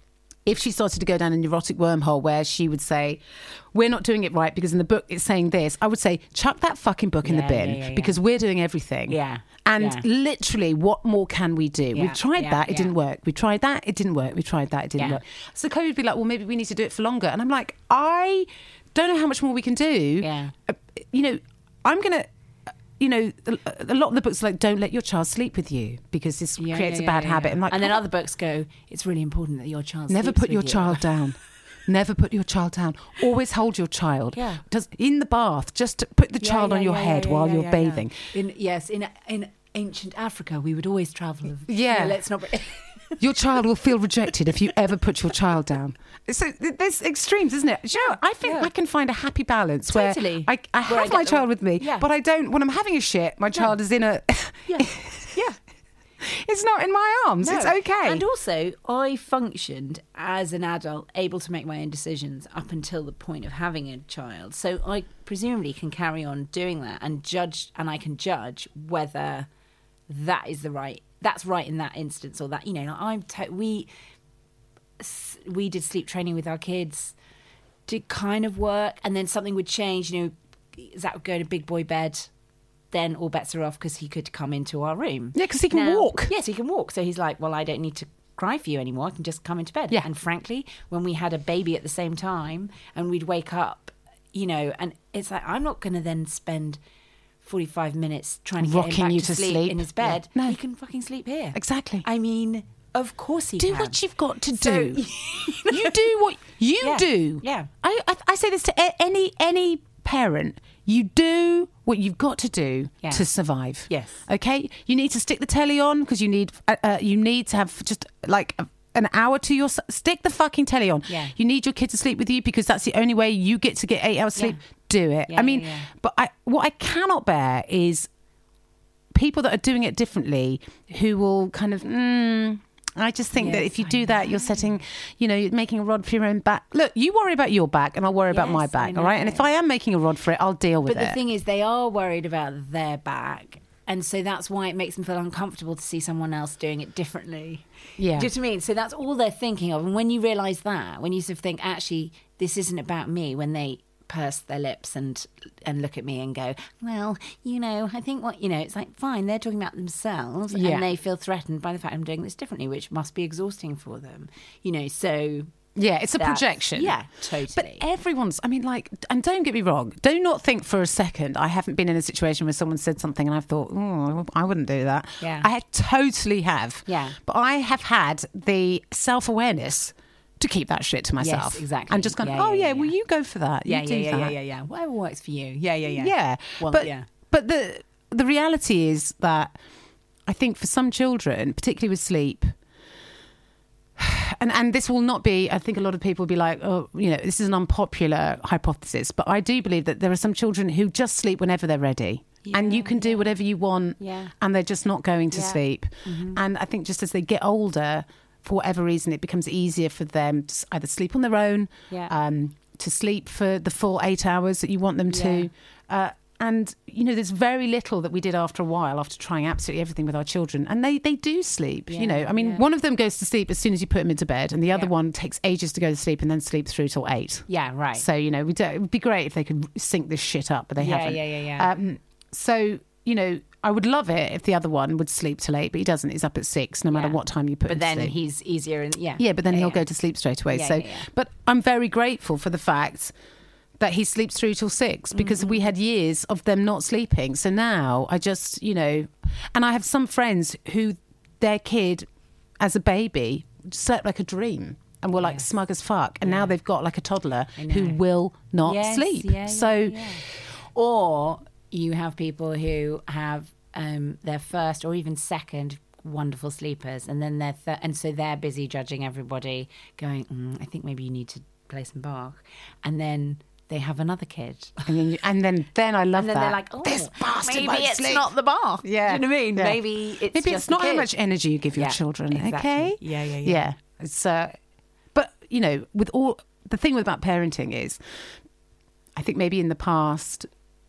S3: if she started to go down a neurotic wormhole where she would say, we're not doing it right because in the book it's saying this, I would say, chuck that fucking book in
S2: Yeah,
S3: the bin
S2: yeah, yeah, yeah.
S3: because we're doing everything.
S2: Yeah,
S3: And
S2: yeah.
S3: literally, what more can we do?
S2: Yeah,
S3: We've tried
S2: yeah,
S3: that, it
S2: yeah.
S3: didn't work. We tried that, it didn't work. We tried that, it didn't
S2: Yeah.
S3: work. So Chloe would be like, well, maybe we need to do it for longer. And I'm like, I don't know how much more we can do.
S2: Yeah.
S3: Uh, You know, I'm going to, you know, a, a lot of the books are like, don't let your child sleep with you because this
S2: Yeah,
S3: creates
S2: yeah,
S3: a bad
S2: yeah,
S3: habit.
S2: yeah.
S3: I'm like,
S2: and then
S3: "Oh,
S2: other books go, it's really important that your child
S3: never
S2: sleeps
S3: put
S2: with
S3: your
S2: you."
S3: child down. Never put your child down. Always hold your child.
S2: Yeah.
S3: Does in the bath, just to put the
S2: Yeah,
S3: child
S2: yeah,
S3: on your
S2: yeah,
S3: head
S2: yeah,
S3: while
S2: yeah,
S3: you're
S2: yeah, yeah.
S3: bathing.
S2: In yes, in in ancient Africa, we would always travel.
S3: Yeah.
S2: No, let's not.
S3: Your child will feel rejected if you ever put your child down. So th- there's extremes, isn't it? Do you know, I think
S2: yeah.
S3: I can find a happy balance
S2: Totally.
S3: where I, I
S2: Where I
S3: have my
S2: get the-
S3: child with me,
S2: Yeah.
S3: but I don't. When I'm having a shit, my child is in a.
S2: Yeah, yeah.
S3: It's not in my arms.
S2: No.
S3: It's okay.
S2: And also, I functioned as an adult, able to make my own decisions up until the point of having a child. So I presumably can carry on doing that and judge, and I can judge whether that is the right. That's right in that instance, or that you know. Like I'm to- we s- we did sleep training with our kids, did kind of work, and then something would change. You know, Zach would go to big boy bed. Then all bets are off because he could come into our room.
S3: Yeah, 'cause he can walk.
S2: Yes, he can walk. So he's like, well, I don't need to cry for you anymore. I can just come into bed.
S3: Yeah.
S2: And frankly, when we had a baby at the same time and we'd wake up, you know, and it's like, I'm not going to then spend forty-five minutes trying to get
S3: Rocking
S2: him back
S3: you
S2: to,
S3: to
S2: sleep,
S3: sleep.
S2: in his bed.
S3: Yeah. No.
S2: He can fucking sleep here.
S3: Exactly.
S2: I mean, of course he
S3: do
S2: can.
S3: what you've got to
S2: So,
S3: do. You do what you
S2: Yeah.
S3: do.
S2: Yeah.
S3: I, I I say this to a- any any parent. You do what you've got to do
S2: Yeah.
S3: to survive.
S2: Yes.
S3: Okay. You need to stick the telly on because you need uh, uh, you need to have just like a, an hour to your stick the fucking telly on.
S2: Yeah.
S3: You need your kid to sleep with you because that's the only way you get to get eight hours sleep.
S2: Yeah.
S3: Do it.
S2: Yeah,
S3: I mean,
S2: yeah, yeah.
S3: but I what I cannot bear is people that are doing it differently who will kind of. Mm, I just think that
S2: Yes,
S3: if you
S2: I
S3: do that, you're
S2: know.
S3: setting, you know, you're making a rod for your own back. Look, you worry about your back and I'll worry about my
S2: Yes,
S3: back,
S2: I
S3: all right? And
S2: know.
S3: if I am making a rod for it, I'll deal with
S2: But
S3: it.
S2: the thing is, they are worried about their back. And so that's why it makes them feel uncomfortable to see someone else doing it differently.
S3: Yeah.
S2: Do you know what I mean? So that's all they're thinking of. And when you realise that, when you sort of think, actually, this isn't about me, when they purse their lips and and look at me and go, well, you know, I think what, you know, it's like, fine, they're talking about themselves
S3: Yeah.
S2: and they feel threatened by the fact I'm doing this differently, which must be exhausting for them. You know, so...
S3: Yeah, it's a
S2: That's-
S3: projection.
S2: yeah,
S3: But
S2: totally.
S3: everyone's, I mean, like, and don't get me wrong, do not think for a second I haven't been in a situation where someone said something and I've thought, oh, I wouldn't do that.
S2: Yeah.
S3: I totally have.
S2: Yeah.
S3: But I have had the self awareness to keep that shit to myself.
S2: exactly.
S3: And just gone,
S2: Yeah,
S3: oh,
S2: yeah,
S3: yeah,
S2: yeah.
S3: well, you go for that.
S2: Yeah,
S3: you
S2: yeah,
S3: do
S2: yeah,
S3: that.
S2: yeah, yeah, yeah. Whatever works for you. Yeah, yeah, yeah.
S3: Yeah.
S2: Well,
S3: but,
S2: yeah.
S3: But the the reality is that I think for some children, particularly with sleep, and and this will not be, I think a lot of people will be like, oh, you know, this is an unpopular hypothesis, but I do believe that there are some children who just sleep whenever they're ready. And you can do whatever you want,
S2: Yeah.
S3: and they're just not going to
S2: Yeah.
S3: sleep. And I think just as they get older, for whatever reason, it becomes easier for them to either sleep on their own,
S2: Yeah.
S3: um, to sleep for the full eight hours that you want them to. Uh, and you know, there's very little that we did after a while, after trying absolutely everything with our children, and they they do sleep.
S2: Yeah,
S3: you know, I mean,
S2: yeah.
S3: one of them goes to sleep as soon as you put them into bed, and the other
S2: Yeah.
S3: one takes ages to go to sleep and then sleeps through till eight.
S2: Yeah, right.
S3: So you know, we do, it would be great if they could sync this shit up, but they
S2: Yeah,
S3: haven't.
S2: yeah, yeah, yeah.
S3: Um, so you know, I would love it if the other one would sleep till eight, but he doesn't. He's up at six, no matter
S2: Yeah.
S3: what time you put
S2: but
S3: him
S2: then
S3: to sleep.
S2: he's easier and yeah.
S3: Yeah, but then
S2: yeah,
S3: he'll
S2: yeah.
S3: go to sleep straight away.
S2: Yeah,
S3: so,
S2: yeah, yeah.
S3: but I'm very grateful for the fact that he sleeps through till six, because
S2: Mm-hmm.
S3: we had years of them not sleeping. So now I just, you know, and I have some friends who their kid as a baby slept like a dream and were like
S2: Yes.
S3: smug as fuck. And now
S2: Yeah.
S3: they've got like a toddler
S2: I know.
S3: who will not
S2: Yes,
S3: sleep.
S2: yeah, yeah,
S3: so
S2: yeah. Or you have people who have um, their first or even second wonderful sleepers, and then they're th- and so they're busy judging everybody, going, mm, I think maybe you need to play some Bach, and then they have another kid.
S3: and then, you, and then, then I love
S2: And then
S3: that.
S2: they're like, oh,
S3: this bastard
S2: maybe
S3: won't
S2: it's
S3: sleep.
S2: not the Bach.
S3: Yeah.
S2: Do you know what I mean?
S3: Yeah.
S2: Maybe it's
S3: Maybe
S2: just
S3: it's not
S2: the
S3: how
S2: kid.
S3: much energy you give your
S2: Yeah,
S3: children.
S2: exactly.
S3: Okay.
S2: Yeah, yeah, yeah.
S3: Yeah. It's uh, but you know, with all the thing with about parenting is, I think maybe in the past,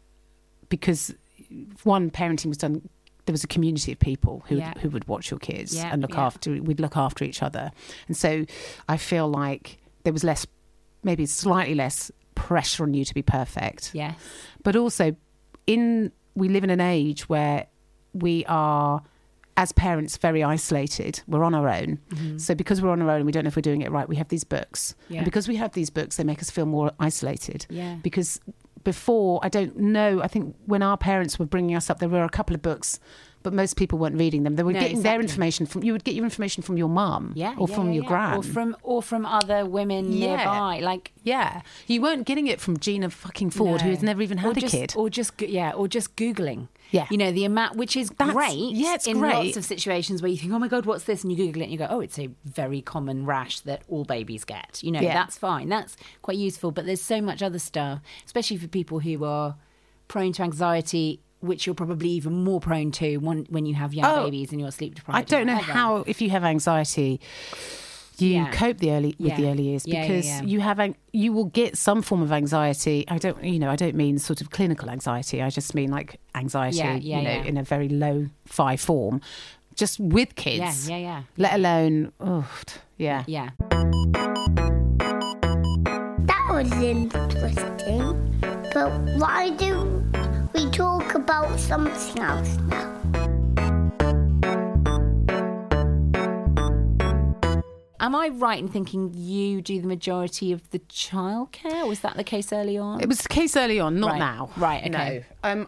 S3: because one, parenting was done, there was a community of people who
S2: Yeah.
S3: who would watch your kids
S2: Yeah,
S3: and look
S2: yeah.
S3: after. We'd look after each other, and so I feel like there was less, maybe slightly less pressure on you to be perfect.
S2: Yes.
S3: But also, in we live in an age where we are, as parents, very isolated. We're on our own.
S2: Mm-hmm.
S3: So because we're on our own and we don't know if we're doing it right, we have these books.
S2: Yeah.
S3: And because we have these books, they make us feel more isolated.
S2: Yeah.
S3: Because before, I don't know, I think when our parents were bringing us up, there were a couple of books, but most people weren't reading them. They were
S2: No,
S3: getting their
S2: exactly.
S3: information from, you would get your information from your mum
S2: Yeah,
S3: or
S2: yeah,
S3: from
S2: yeah,
S3: your
S2: yeah.
S3: gran.
S2: or from or from other women
S3: Yeah.
S2: nearby. Like
S3: yeah. You weren't getting it from Gina fucking Ford,
S2: No.
S3: who has never even had
S2: or
S3: a
S2: just,
S3: kid.
S2: or just go- yeah, or just googling.
S3: Yeah.
S2: you know the amount, which is
S3: That's-
S2: great.
S3: yeah, it's
S2: in
S3: great.
S2: lots of situations where you think, oh my god, what's this, and you Google it and you go, oh, it's a very common rash that all babies get. You know,
S3: Yeah.
S2: that's fine. That's quite useful. But there's so much other stuff, especially for people who are prone to anxiety, which you're probably even more prone to when, when you have young
S3: Oh,
S2: babies and you're sleep deprived.
S3: I don't know
S2: whatever.
S3: how, if you have anxiety, you
S2: Yeah.
S3: cope the early with
S2: Yeah.
S3: the early years,
S2: Yeah, yeah,
S3: because
S2: yeah.
S3: you have an- you will get some form of anxiety. I don't, you know, I don't mean sort of clinical anxiety. I just mean like anxiety,
S2: Yeah, yeah,
S3: you know,
S2: yeah.
S3: in a very low fi form, just with kids.
S2: Yeah, yeah, yeah.
S3: Let alone, oh, yeah.
S2: Yeah.
S1: That was interesting. But why do we talk about something else now?
S2: Am I right in thinking you do the majority of the childcare? Was that the case early on?
S3: It was the case early on, not
S2: Right.
S3: now.
S2: Right, okay.
S3: No. Um,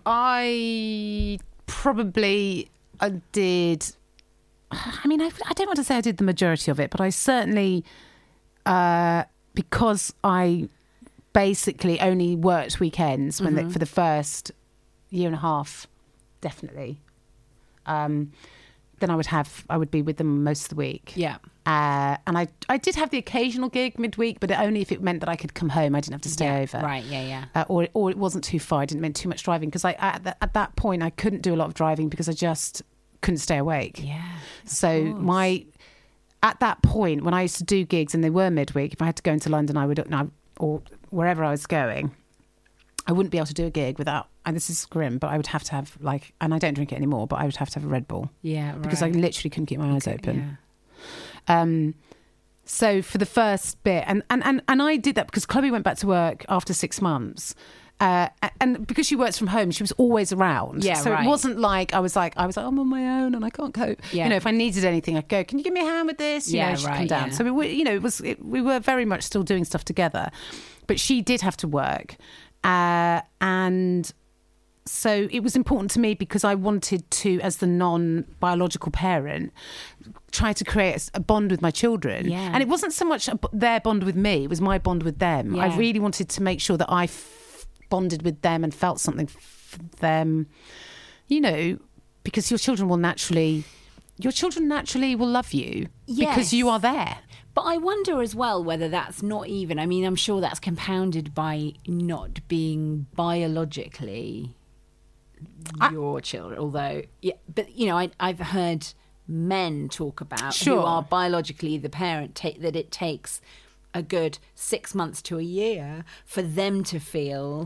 S3: I probably uh, did. I mean, I, I don't want to say I did the majority of it, but I certainly, uh, because I basically only worked weekends when
S2: Mm-hmm.
S3: they, for the first year and a half, definitely. Um, then I would have, I would be with them most of the week.
S2: Yeah.
S3: Uh, and I, I did have the occasional gig midweek, but only if it meant that I could come home. I didn't have to stay
S2: Yeah,
S3: over.
S2: right, yeah, yeah.
S3: Uh, or, or it wasn't too far. I didn't mean too much driving, because I at, that at that point I couldn't do a lot of driving because I just couldn't stay awake.
S2: Yeah.
S3: So
S2: course.
S3: my at that point when I used to do gigs and they were midweek, if I had to go into London, I would no, or wherever I was going, I wouldn't be able to do a gig without. And this is grim, but I would have to have like, and I don't drink it anymore, but I would have to have a Red Bull.
S2: Yeah, right.
S3: Because I literally couldn't keep my eyes
S2: Okay,
S3: open.
S2: yeah.
S3: Um, so for the first bit, and, and, and, and I did that because Chloe went back to work after six months. Uh, and because she works from home, she was always around.
S2: Yeah,
S3: so
S2: right.
S3: it wasn't like I was like I was like I'm on my own and I can't cope.
S2: Yeah.
S3: You know, if I needed anything, I'd go. Can you give me a hand with this? You
S2: Yeah,
S3: know, she'd come
S2: right,
S3: down.
S2: yeah.
S3: So we were, you know, it was it, we were very much still doing stuff together, but she did have to work, uh, and so it was important to me because I wanted to, as the non-biological parent, try to create a bond with my children.
S2: Yeah.
S3: And it wasn't so much a b- their bond with me, it was my bond with them. I
S2: Yeah.
S3: really wanted to make sure that I f- bonded with them and felt something for them, you know, because your children will naturally, your children naturally will love you because
S2: Yes.
S3: you are there.
S2: But I wonder as well whether that's not even, I mean, I'm sure that's compounded by not being biologically
S3: I-
S2: your children, although, yeah, but, you know, I, I've heard men talk about
S3: Sure.
S2: who are biologically the parent, ta- that it takes a good six months to a year for them to feel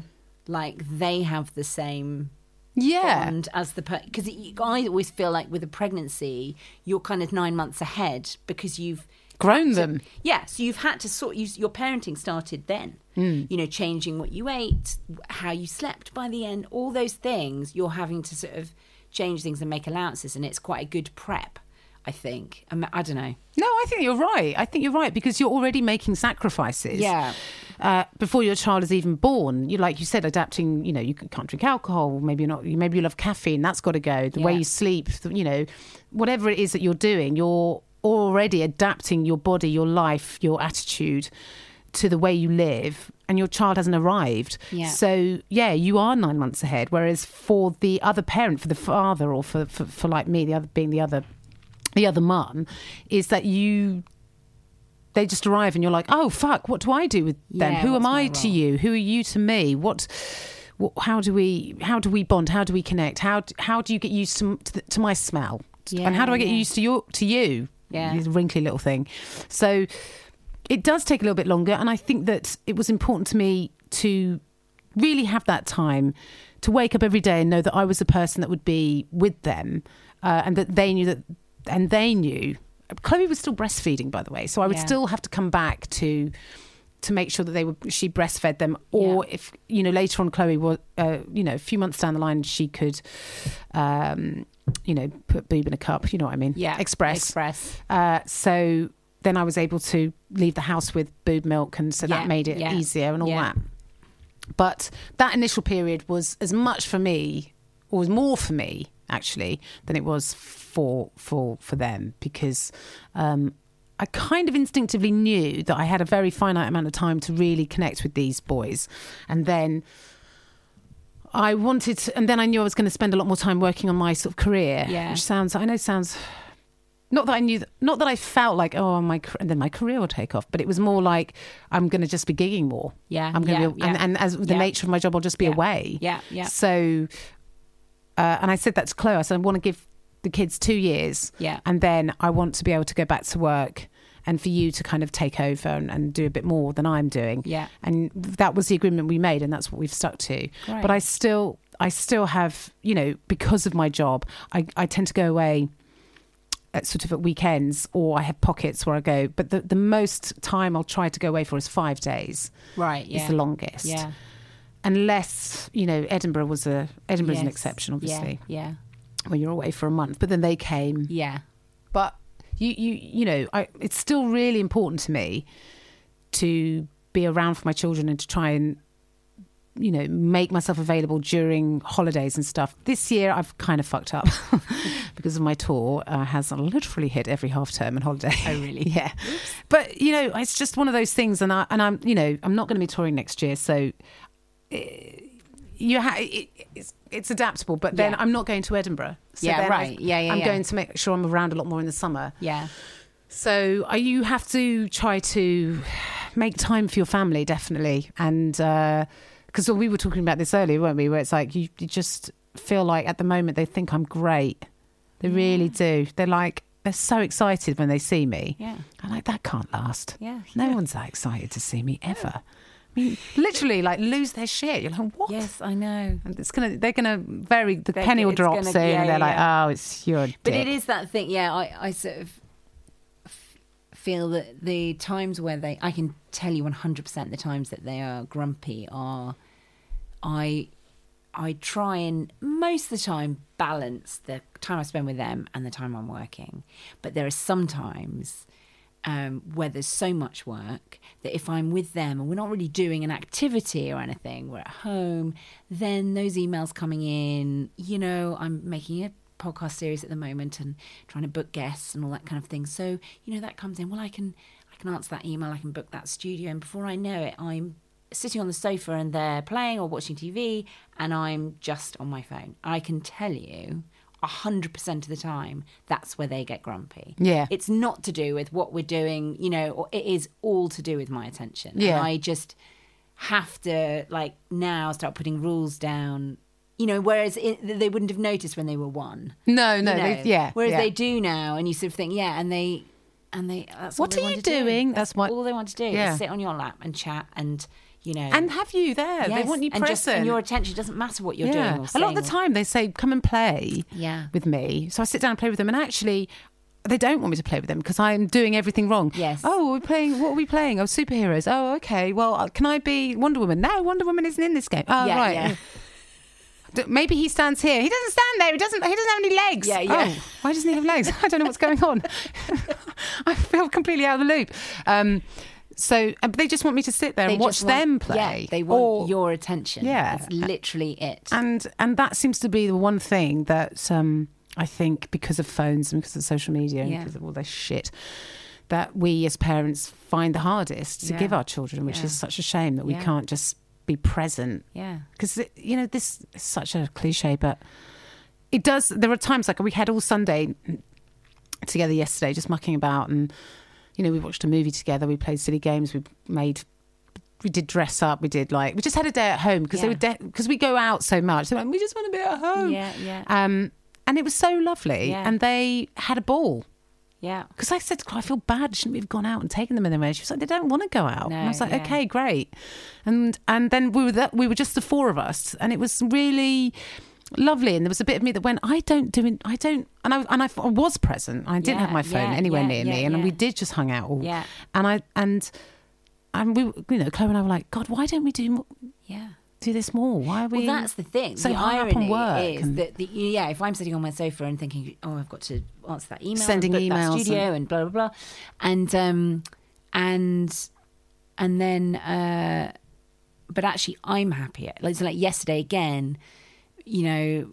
S2: like they have the same
S3: Yeah.
S2: bond as the because I always feel like with a pregnancy you're kind of nine months ahead because you've
S3: Grown
S2: to,
S3: them.
S2: yeah, so you've had to sort you, your parenting started then. Mm. You know, changing what you ate, how you slept by the end, all those things. You're having to sort of change things and make allowances, and it's quite a good prep, I think. I, mean, I don't know.
S3: No, I think you're right. I think you're right because you're already making sacrifices.
S2: Yeah.
S3: Uh, before your child is even born, you like you said, adapting. You know, you can't drink alcohol. Maybe you're not. Maybe you love caffeine. That's got to go. The
S2: yeah.
S3: way you sleep. You know, whatever it is that you're doing, you're already adapting your body, your life, your attitude to the way you live, and your child hasn't arrived.
S2: Yeah.
S3: So yeah, you are nine months ahead. Whereas for the other parent, for the father, or for for, for like me, the other being the other. The other mum is that you they just arrive and you're like, oh fuck, what do I do with them?
S2: Yeah,
S3: Who am I
S2: my
S3: to
S2: role?
S3: you? Who are you to me? What, what how do we how do we bond? How do we connect? How how do you get used to to, the, to my smell?
S2: Yeah,
S3: and how do I get
S2: yeah.
S3: used to your to you?
S2: Yeah.
S3: This wrinkly little thing. So it does take a little bit longer, and I think that it was important to me to really have that time to wake up every day and know that I was the person that would be with them, uh, and that they knew that. And they knew Chloe was still breastfeeding, by the way, so I would
S2: Yeah.
S3: still have to come back to to make sure that they were she breastfed them, or
S2: Yeah.
S3: if you know later on Chloe was uh, you know a few months down the line she could um, you know put boob in a cup, you know what I mean?
S2: Yeah,
S3: express
S2: express.
S3: Uh, so then I was able to leave the house with boob milk, and so
S2: Yeah,
S3: that made it
S2: yeah,
S3: easier and all
S2: yeah.
S3: that. But that initial period was as much for me, or was more for me actually, than it was for for for them, because um, I kind of instinctively knew that I had a very finite amount of time to really connect with these boys, and then I wanted to, and then I knew I was going to spend a lot more time working on my sort of career,
S2: Yeah.
S3: which sounds I know sounds. Not that I knew, not that I felt like, oh, my, and then my career will take off, but it was more like I'm going to just be gigging more.
S2: Yeah,
S3: I'm going
S2: yeah,
S3: to be,
S2: yeah.
S3: and, and as the
S2: Yeah.
S3: nature of my job, I'll just be
S2: Yeah.
S3: away.
S2: Yeah, yeah.
S3: So, uh, and I said that to Chloe. I said I want to give the kids two years,
S2: Yeah.
S3: and then I want to be able to go back to work, and for you to kind of take over and, and do a bit more than I'm doing.
S2: Yeah.
S3: And that was the agreement we made, and that's what we've stuck to.
S2: Great.
S3: But I still, I still have, you know, because of my job, I, I tend to go away. At sort of at weekends, or I have pockets where I go, but the, the most time I'll try to go away for is five days.
S2: Right, yeah.
S3: Is the longest.
S2: Yeah.
S3: Unless, you know, Edinburgh was a Edinburgh's an
S2: Yes.
S3: exception, obviously,
S2: Yeah,
S3: when you're away for a month. But then they came.
S2: yeah.
S3: But you, you, you know, I, it's still really important to me to be around for my children and to try and, you know, make myself available during holidays and stuff. This year I've kind of fucked up because of my tour uh, has literally hit every half term and holiday.
S2: Oh, really?
S3: Yeah. But, you know, it's just one of those things, and, I, and I'm, you know, I'm not going to be touring next year, so uh, you ha- it, it's, it's adaptable, but then
S2: Yeah.
S3: I'm not going to Edinburgh. So
S2: Yeah,
S3: then
S2: right.
S3: I,
S2: Yeah, yeah,
S3: I'm
S2: yeah.
S3: going to make sure I'm around a lot more in the summer.
S2: Yeah.
S3: So uh, you have to try to make time for your family, definitely. And because we were talking about this earlier, weren't we? Where it's like you, you just feel like at the moment they think I'm great. They really do. They're like, they're so excited when they see me.
S2: Yeah.
S3: I'm like, that can't last.
S2: Yeah,
S3: No
S2: yeah.
S3: one's that excited to see me ever. I mean, literally, like lose their shit. You're like, what?
S2: Yes, I know.
S3: And it's gonna, they're gonna very. The
S2: They're-
S3: penny will
S2: it's
S3: drop
S2: gonna-
S3: soon,
S2: yeah,
S3: and they're
S2: yeah,
S3: like,
S2: yeah.
S3: oh, it's your.
S2: But
S3: dick.
S2: it is that thing, yeah, I, I sort of f- feel that the times where they, I can tell you one hundred percent the times that they are grumpy are, I, I try and most of the time balance the time I spend with them and the time I'm working. But there are sometimes um, where there's so much work that if I'm with them and we're not really doing an activity or anything, we're at home, then those emails coming in, you know, I'm making a podcast series at the moment and trying to book guests and all that kind of thing. So, you know, that comes in, well, I can, I can answer that email, I can book that studio. And before I know it, I'm sitting on the sofa and they're playing or watching T V and I'm just on my phone. I can tell you a hundred percent of the time that's where they get grumpy.
S3: Yeah.
S2: It's not to do with what we're doing, you know, or it is all to do with my attention.
S3: Yeah.
S2: And I just have to like now start putting rules down, you know, whereas it, they wouldn't have noticed when they were one.
S3: No, no,
S2: you know?
S3: they, yeah.
S2: Whereas
S3: yeah.
S2: they do now, and you sort of think, yeah, and they, and they. That's
S3: What
S2: all they
S3: are
S2: want
S3: you
S2: to do.
S3: doing?
S2: That's,
S3: That's what-
S2: all they want to do.
S3: Yeah.
S2: Is sit on your lap and chat, and you know.
S3: And have you there?
S2: Yes,
S3: They want you
S2: and
S3: present.
S2: Just, and your attention doesn't matter what you're
S3: yeah.
S2: doing. Or
S3: a lot of the
S2: saying.
S3: time they say, come and play
S2: Yeah.
S3: with me. So I sit down and play with them. And actually, they don't want me to play with them because I'm doing everything wrong.
S2: Yes.
S3: Oh, we're playing. What are we playing? Oh, superheroes. Oh, okay. Well, can I be Wonder Woman? No, Wonder Woman isn't in this game. Oh,
S2: Yeah,
S3: right.
S2: yeah.
S3: Maybe he stands here. He doesn't stand there. He doesn't. He doesn't have any legs.
S2: Yeah, yeah.
S3: Oh, why doesn't he have legs? I don't know what's going on. I feel completely out of the loop. Um, so uh, they just want me to sit there
S2: They
S3: and watch
S2: just want-
S3: them play.
S2: Yeah, they want
S3: Or-
S2: your attention.
S3: Yeah.
S2: That's literally it.
S3: and and that seems to be the one thing that um, I think because of phones and because of social media and
S2: Yeah.
S3: because of all this shit that we as parents find the hardest to
S2: Yeah.
S3: give our children, which
S2: Yeah.
S3: is such a shame that we
S2: Yeah.
S3: can't just be present.
S2: yeah.
S3: Because, you know, this is such a cliche, but it does. There are times like we had all Sunday together yesterday, just mucking about, and you know, we watched a movie together. We played silly games. We made, we did dress up. We did like, we just had a day at home because
S2: Yeah.
S3: they were because we go out so much. They're like, we just want to be at home.
S2: Yeah, yeah.
S3: Um, and it was so lovely,
S2: Yeah.
S3: and they had a ball.
S2: Yeah.
S3: Because I said, I feel bad. Shouldn't we have gone out and taken them in the way? She was like, they don't want to go out.
S2: No,
S3: and I was like,
S2: yeah.
S3: okay, great. And and then we were that we were just the four of us, and it was really lovely. And there was a bit of me that went, I don't do it. I don't. And I and I was present. I didn't
S2: Yeah,
S3: have my phone
S2: yeah,
S3: anywhere
S2: yeah,
S3: near
S2: yeah,
S3: me, and
S2: yeah.
S3: we did just hung out all.
S2: Yeah.
S3: And I and and we, you know, Chloe and I were like, God, why don't we do more,
S2: Yeah.
S3: do this more? Why are we?
S2: Well, that's the thing.
S3: so
S2: the
S3: high up
S2: irony
S3: on work
S2: is
S3: and-
S2: that, the, yeah, if I'm sitting on my sofa and thinking, oh, I've got to answer that email,
S3: Sending
S2: and book that
S3: emails
S2: studio,
S3: and-
S2: and, blah blah blah, and um, and and then, uh, but actually, I'm happier. Like, so like yesterday again, you know,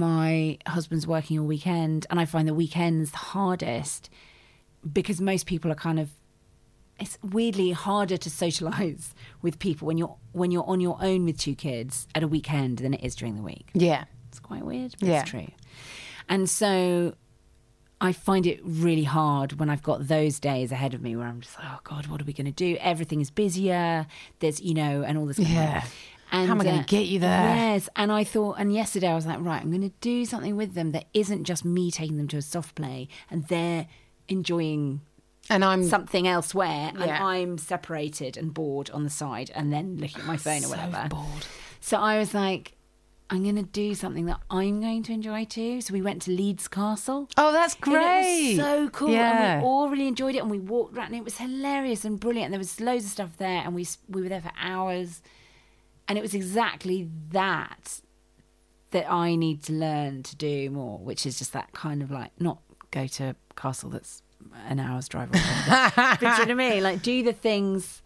S2: my husband's working all weekend, and I find the weekends the hardest because most people are kind of. It's weirdly harder to socialise with people when you're when you're on your own with two kids at a weekend than it is during the week.
S3: yeah.
S2: It's quite weird, but
S3: Yeah.
S2: it's true. And so I find it really hard when I've got those days ahead of me where I'm just like, oh God, what are we going to do? Everything is busier. There's, you know, and all this. kind of-
S3: Yeah.
S2: And,
S3: How am I gonna get you there?
S2: Yes. And I thought, and yesterday I was like, right, I'm going to do something with them that isn't just me taking them to a soft play and they're enjoying
S3: And I'm
S2: something elsewhere and
S3: Yeah.
S2: I'm separated and bored on the side and then looking at my phone or
S3: so
S2: whatever.
S3: bored.
S2: So I was like, I'm going to do something that I'm going to enjoy too. So we went to Leeds Castle.
S3: Oh, that's
S2: And
S3: great.
S2: it was so cool.
S3: Yeah.
S2: And we all really enjoyed it and we walked around and it was hilarious and brilliant. And there was loads of stuff there and we s- we were there for hours. And it was exactly that that I need to learn to do more, which is just that kind of like, not go to a castle that's an hour's drive away. But do you know what I mean? Like, do the things.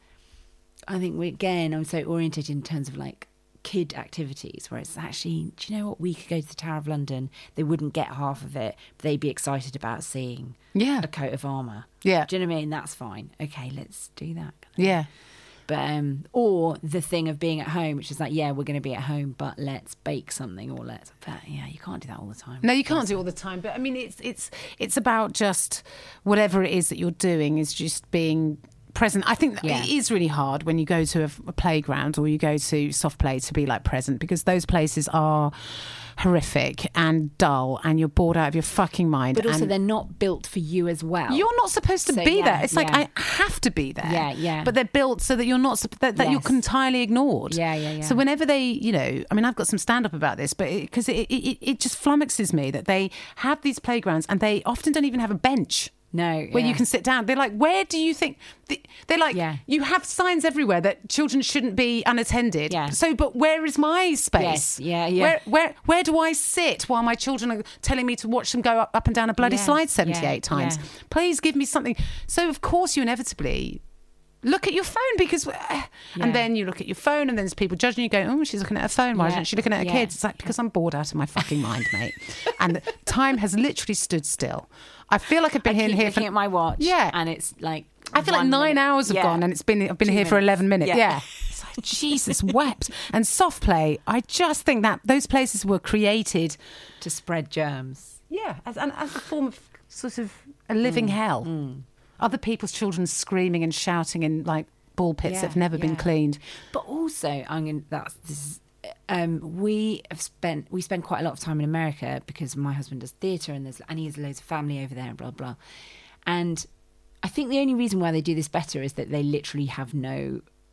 S2: I think we again, I'm so oriented in terms of like kid activities, where it's actually, do you know what? We could go to the Tower of London. They wouldn't get half of it, but they'd be excited about seeing
S3: Yeah.
S2: a coat of armour.
S3: Yeah.
S2: Do you know what I mean? That's fine. Okay, let's do that.
S3: Yeah.
S2: But um, or the thing of being at home, which is like, yeah, we're going to be at home, but let's bake something, or let's. But yeah, you can't do that all the time.
S3: No, you can't do it all the time. But I mean, it's it's it's about just whatever it is that you're doing is just being present. I think that
S2: Yeah.
S3: it is really hard when you go to a, a playground or you go to soft play to be like present, because those places are horrific and dull and you're bored out of your fucking mind.
S2: But also,
S3: and
S2: they're not built for you as well.
S3: you're not supposed to
S2: So,
S3: be
S2: yeah,
S3: there. It's like,
S2: yeah.
S3: I have to be there.
S2: Yeah, yeah.
S3: But they're built so that you're not, sup- that, that
S2: Yes.
S3: you're entirely ignored.
S2: Yeah, yeah, yeah.
S3: So whenever they, you know, I mean, I've got some stand up about this, but because it, it, it, it just flummoxes me that they have these playgrounds and they often don't even have a bench.
S2: No,
S3: Where
S2: yeah.
S3: you can sit down. They're like, where do you think? They're like,
S2: Yeah.
S3: you have signs everywhere that children shouldn't be unattended.
S2: Yeah.
S3: So, but where is my space?
S2: Yes, yeah, yeah.
S3: Where, where, where do I sit while my children are telling me to watch them go up, up and down a bloody
S2: Yeah,
S3: slide seventy-eight
S2: yeah,
S3: times?
S2: yeah.
S3: Please give me something. So, of course, you inevitably look at your phone because,
S2: Yeah.
S3: and then you look at your phone and then there's people judging you going, oh, she's looking at her phone. Why
S2: Yeah,
S3: isn't she looking at her
S2: yeah.
S3: kids? It's like, because I'm bored out of my fucking mind, mate. And time has literally stood still. I feel like I've been
S2: I
S3: here
S2: keep
S3: here
S2: looking
S3: for
S2: at my watch.
S3: Yeah.
S2: and it's like
S3: I feel like
S2: one
S3: nine
S2: minute.
S3: hours have
S2: Yeah.
S3: gone and it's been I've been
S2: Two
S3: here for
S2: minutes.
S3: eleven minutes.
S2: Yeah.
S3: Yeah. It's like, Jesus wept. And soft play, I just think that those places were created
S2: to spread germs.
S3: yeah, as an as a form of sort of a living
S2: Mm.
S3: hell. Other people's children screaming and shouting in like ball pits
S2: Yeah,
S3: that have never been
S2: yeah.
S3: cleaned.
S2: But also, I'm going. That's this is. Um, we have spent we spend quite a lot of time in America because my husband does theatre and there's and he has loads of family over there and blah blah. And I think the only reason why they do this better is that they literally have no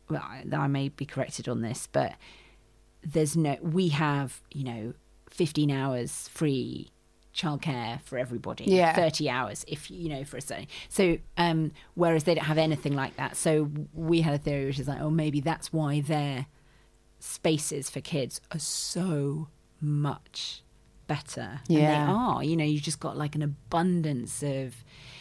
S2: well, I, I may be corrected on this, but there's no, we have, you know, fifteen hours free childcare for everybody,
S3: yeah.
S2: thirty hours if you know for a certain. So um whereas they don't have anything like that. So we had a theory which is like, oh, maybe that's why their spaces for kids are so much better.
S3: Yeah.
S2: And they are, you know, you just got like an abundance of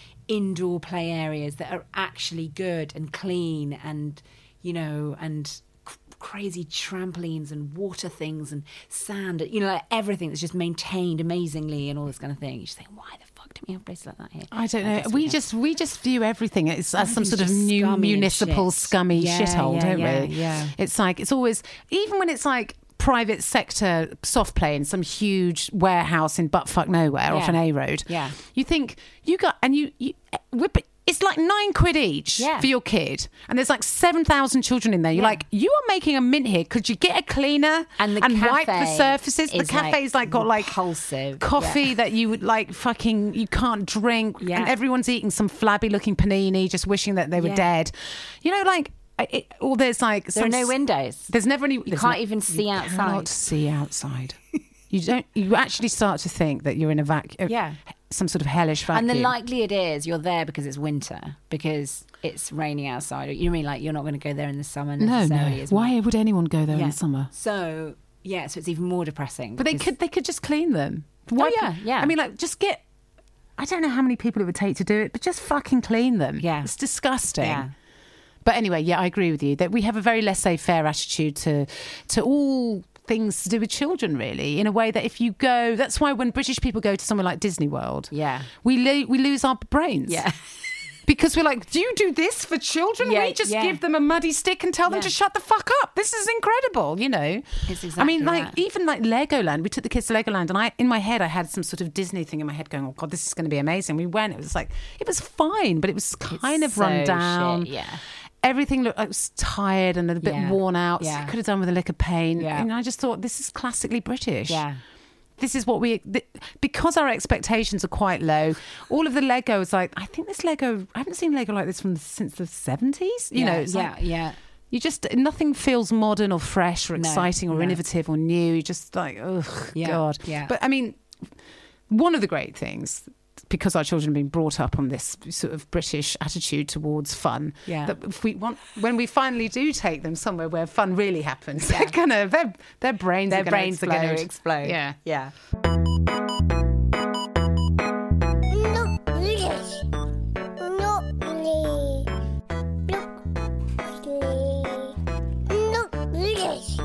S2: indoor play areas that are actually good and clean, and you know, and crazy trampolines and water things and sand, you know, like everything that's just maintained amazingly and all this kind of thing. You just think, why the fuck don't we have places like that here?
S3: I don't
S2: I
S3: know.
S2: guess
S3: We
S2: we have-
S3: just we just view everything as, as some
S2: Everything's
S3: sort of
S2: just
S3: new
S2: scummy and
S3: municipal
S2: shit.
S3: scummy
S2: Yeah,
S3: shithole,
S2: yeah,
S3: don't
S2: yeah,
S3: we?
S2: yeah.
S3: It's like it's always, even when it's like private sector soft play in some huge warehouse in buttfuck nowhere off
S2: Yeah.
S3: an A road.
S2: Yeah.
S3: You think you got and you you whip it. It's like nine quid each
S2: Yeah.
S3: for your kid, and there's like seven thousand children in there. You're
S2: Yeah.
S3: like, you are making a mint here. Could you get a cleaner
S2: And the
S3: wipe the
S2: cafe
S3: surfaces? The
S2: is, like,
S3: cafe's like got like
S2: repulsive.
S3: coffee
S2: Yeah.
S3: that you would like fucking you can't drink,
S2: Yeah.
S3: and everyone's eating some flabby looking panini, just wishing that they were
S2: Yeah.
S3: dead. You know, like. It, or there's like
S2: There are
S3: some,
S2: no windows.
S3: There's never any.
S2: You
S3: there's
S2: can't
S3: no-
S2: even see
S3: you
S2: outside.
S3: Cannot see outside. You don't. You actually start to think that you're in a vacuum.
S2: Yeah.
S3: Some sort of hellish vacuum.
S2: And the likely it is you're there because it's winter, because it's raining outside. You know what I mean, like you're not going to go there in the summer
S3: no,
S2: necessarily.
S3: no.
S2: as
S3: Why
S2: much.
S3: would anyone go there in
S2: Yeah.
S3: the summer?
S2: So yeah, so it's even more depressing.
S3: But they
S2: because-
S3: could. They could just clean them. Why?
S2: yeah, yeah.
S3: I mean, like, just get. I don't know how many people it would take to do it, but just fucking clean them.
S2: Yeah.
S3: It's disgusting.
S2: Yeah.
S3: But anyway, yeah, I agree with you that we have a very laissez-faire attitude to to all things to do with children, really, in a way that if you go, that's why when British people go to somewhere like Disney World,
S2: Yeah.
S3: we lo- we lose our brains.
S2: Yeah.
S3: Because we're like, do you do this for children?
S2: Yeah,
S3: we just
S2: yeah.
S3: give them a muddy stick and tell them
S2: Yeah.
S3: to shut the fuck up. This is incredible, you know.
S2: It's
S3: I mean,
S2: exactly
S3: like
S2: that.
S3: even like Legoland. We took the kids to Legoland, and I, in my head, I had some sort of Disney thing in my head, going, "Oh God, this is going to be amazing." We went. It was like it was fine, but it was kind of
S2: so
S3: run down.
S2: shit, yeah.
S3: Everything looked like it was tired and a bit
S2: Yeah.
S3: worn out. So
S2: Yeah.
S3: I could have done with a lick of paint.
S2: Yeah.
S3: And I just thought, this is classically British.
S2: Yeah.
S3: This is what we, th- because our expectations are quite low. All of the Lego is like, I think this Lego, I haven't seen Lego like this from the, since the seventies. You
S2: yeah.
S3: know, it's
S2: yeah,
S3: like,
S2: yeah.
S3: you just, nothing feels modern or fresh or
S2: No,
S3: exciting or
S2: no.
S3: innovative or new. You just like, ugh,
S2: Yeah,
S3: God.
S2: yeah.
S3: But I mean, one of the great things, because our children have been brought up on this sort of British attitude towards fun,
S2: Yeah.
S3: that if we want, when we finally do take them somewhere where fun really happens,
S2: Yeah.
S3: they're gonna, their, their brains,
S2: Their
S3: are gonna
S2: brains
S3: explode.
S2: are going to explode.
S3: Yeah.
S2: Yeah.
S1: Look, this. Look, this. Look, this. Look, this.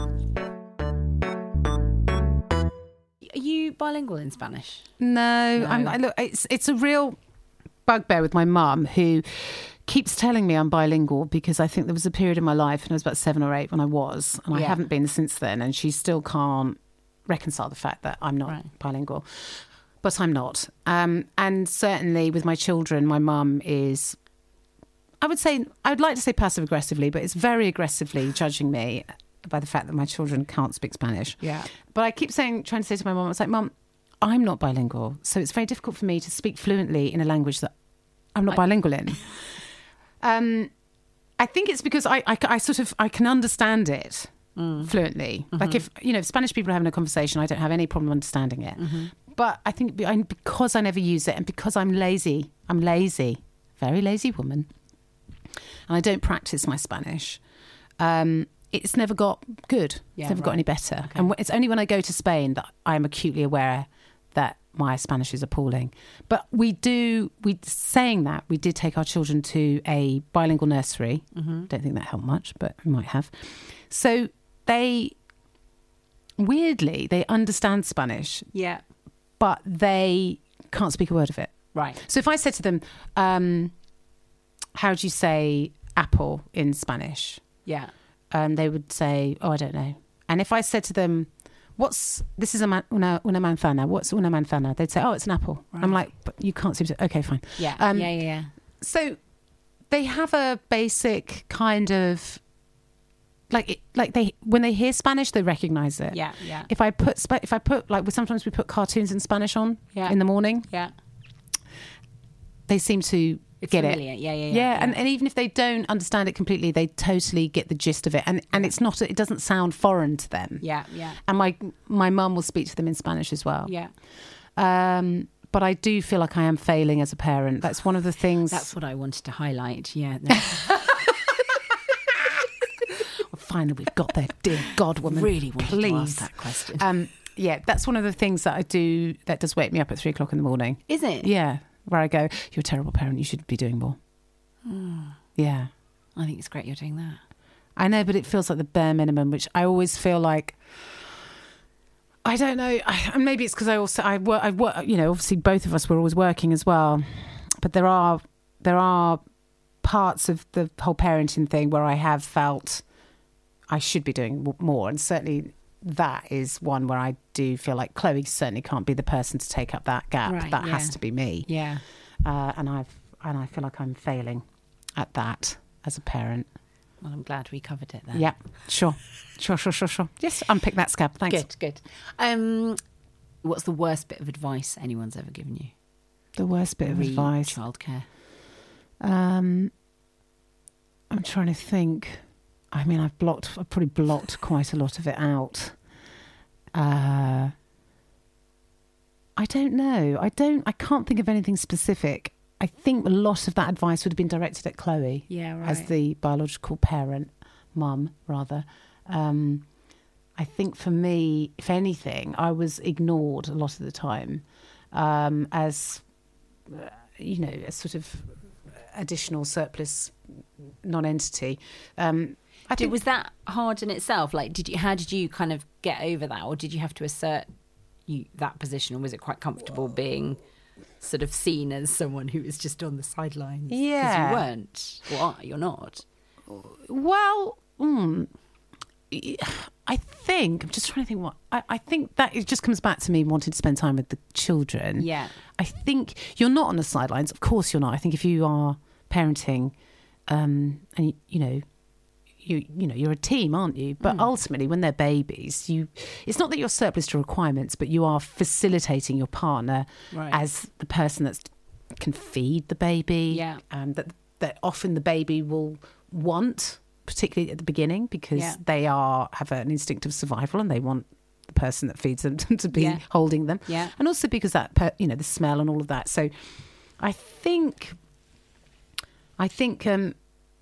S2: Are you bilingual in Spanish?
S3: No,
S2: No.
S3: I'm, I, look, it's it's a real bugbear with my mum, who keeps telling me I'm bilingual, because I think there was a period in my life, and I was about seven or eight when I was, and I
S2: Yeah.
S3: haven't been since then, and she still can't reconcile the fact that I'm not
S2: Right.
S3: bilingual. But I'm not. Um, and certainly with my children, my mum is, I would say, I'd like to say passive aggressively, but it's very aggressively judging me by the fact that my children can't speak Spanish.
S2: Yeah.
S3: But I keep saying, trying to say to my mum, it's like, Mum, I'm not bilingual. So it's very difficult for me to speak fluently in a language that I'm not
S2: I-
S3: bilingual in. um, I think it's because I, I, I sort of, I can understand it
S2: Mm.
S3: fluently.
S2: Mm-hmm.
S3: Like if, you know, if Spanish people are having a conversation, I don't have any problem understanding it.
S2: Mm-hmm.
S3: But I think be- I- because I never use it, and because I'm lazy, I'm lazy, very lazy woman, and I don't practice my Spanish, um, it's never got good.
S2: Yeah,
S3: it's never got
S2: right.
S3: any better.
S2: Okay.
S3: And wh- it's only when I go to Spain that I am acutely aware that my Spanish is appalling. But we do, we saying that, we did take our children to a bilingual nursery.
S2: Mm-hmm.
S3: Don't think that helped much, but we might have. So they, weirdly, they understand Spanish,
S2: Yeah.
S3: but they can't speak a word of it.
S2: Right.
S3: So if I said to them, um, how do you say apple in Spanish?
S2: Yeah.
S3: Um, they would say, oh, I don't know. And if I said to them, what's, this is a man, una, una manzana, what's una manzana? They'd say, oh, it's an apple.
S2: Right.
S3: I'm like, but you can't seem to, okay, fine.
S2: Yeah.
S3: Um,
S2: yeah. Yeah. Yeah.
S3: So they have a basic kind of, like, it, like they, when they hear Spanish, they recognize it.
S2: Yeah. Yeah.
S3: If I put, Spa- if I put, like, sometimes we put cartoons in Spanish on
S2: Yeah.
S3: in the morning,
S2: Yeah.
S3: they seem to
S2: It's
S3: get
S2: familiar.
S3: it.
S2: Yeah, yeah, yeah.
S3: Yeah, and, and even if they don't understand it completely, they totally get the gist of it. And and it's not, it doesn't sound foreign to them.
S2: Yeah, yeah.
S3: And my my mum will speak to them in Spanish as well.
S2: Yeah.
S3: Um, but I do feel like I am failing as a parent. That's one of the things.
S2: That's what I wanted to highlight. Yeah. No.
S3: Well, finally, we've got there, dear God, woman.
S2: Really wanted
S3: please
S2: to ask that question.
S3: Um, yeah, that's one of the things that I do that does wake me up at three o'clock in the morning.
S2: Is it?
S3: Yeah, where I go, you're a terrible parent. You should be doing more.
S2: Mm.
S3: Yeah.
S2: I think it's great you're doing that.
S3: I know, but it feels like the bare minimum, which I always feel like, I don't know, I, and maybe it's because I also, I work, I work, you know, obviously both of us were always working as well, but there are, there are parts of the whole parenting thing where I have felt I should be doing more, and certainly that is one where I do feel like Chloe certainly can't be the person to take up that gap.
S2: Right,
S3: that
S2: yeah.
S3: has to be me.
S2: Yeah.
S3: Uh, and I've, and I feel like I'm failing at that as a parent.
S2: Well, I'm glad we covered it then.
S3: Yeah, sure. Sure, sure, sure, sure. Yes, unpick that scab. Thanks.
S2: Good, good. Um, what's the worst bit of advice anyone's ever given you?
S3: The worst bit of
S2: Re
S3: advice.
S2: Childcare.
S3: Um, I'm trying to think. I mean, I've blocked, I've probably blocked quite a lot of it out. Uh, I don't know. I don't, I can't think of anything specific. I think a lot of that advice would have been directed at Chloe.
S2: Yeah, right.
S3: As the biological parent, mum, rather. Um, I think for me, if anything, I was ignored a lot of the time um, as, uh, you know, a sort of additional surplus non-entity. Um, I
S2: Did,
S3: think,
S2: was that hard in itself? Like, did you? How did you kind of get over that, or did you have to assert you that position, or was it quite comfortable being sort of seen as someone who was just on the sidelines?
S3: Yeah.
S2: Because you weren't. Or you're not.
S3: Well, mm, I think, I'm just trying to think what, I, I think that it just comes back to me wanting to spend time with the children.
S2: Yeah.
S3: I think you're not on the sidelines. Of course you're not. I think if you are parenting, um, and, you know, you you know, you're a team, aren't you? But mm. ultimately, when they're babies, you it's not that you're surplus to requirements, but you are facilitating your partner
S2: right.
S3: as the person that can feed the baby.
S2: Yeah.
S3: Um, that that often the baby will want, particularly at the beginning, because
S2: yeah.
S3: they are have an instinct of survival and they want the person that feeds them to be
S2: yeah.
S3: holding them.
S2: Yeah.
S3: And also because that per, you know the smell and all of that. So, I think, I think. Um,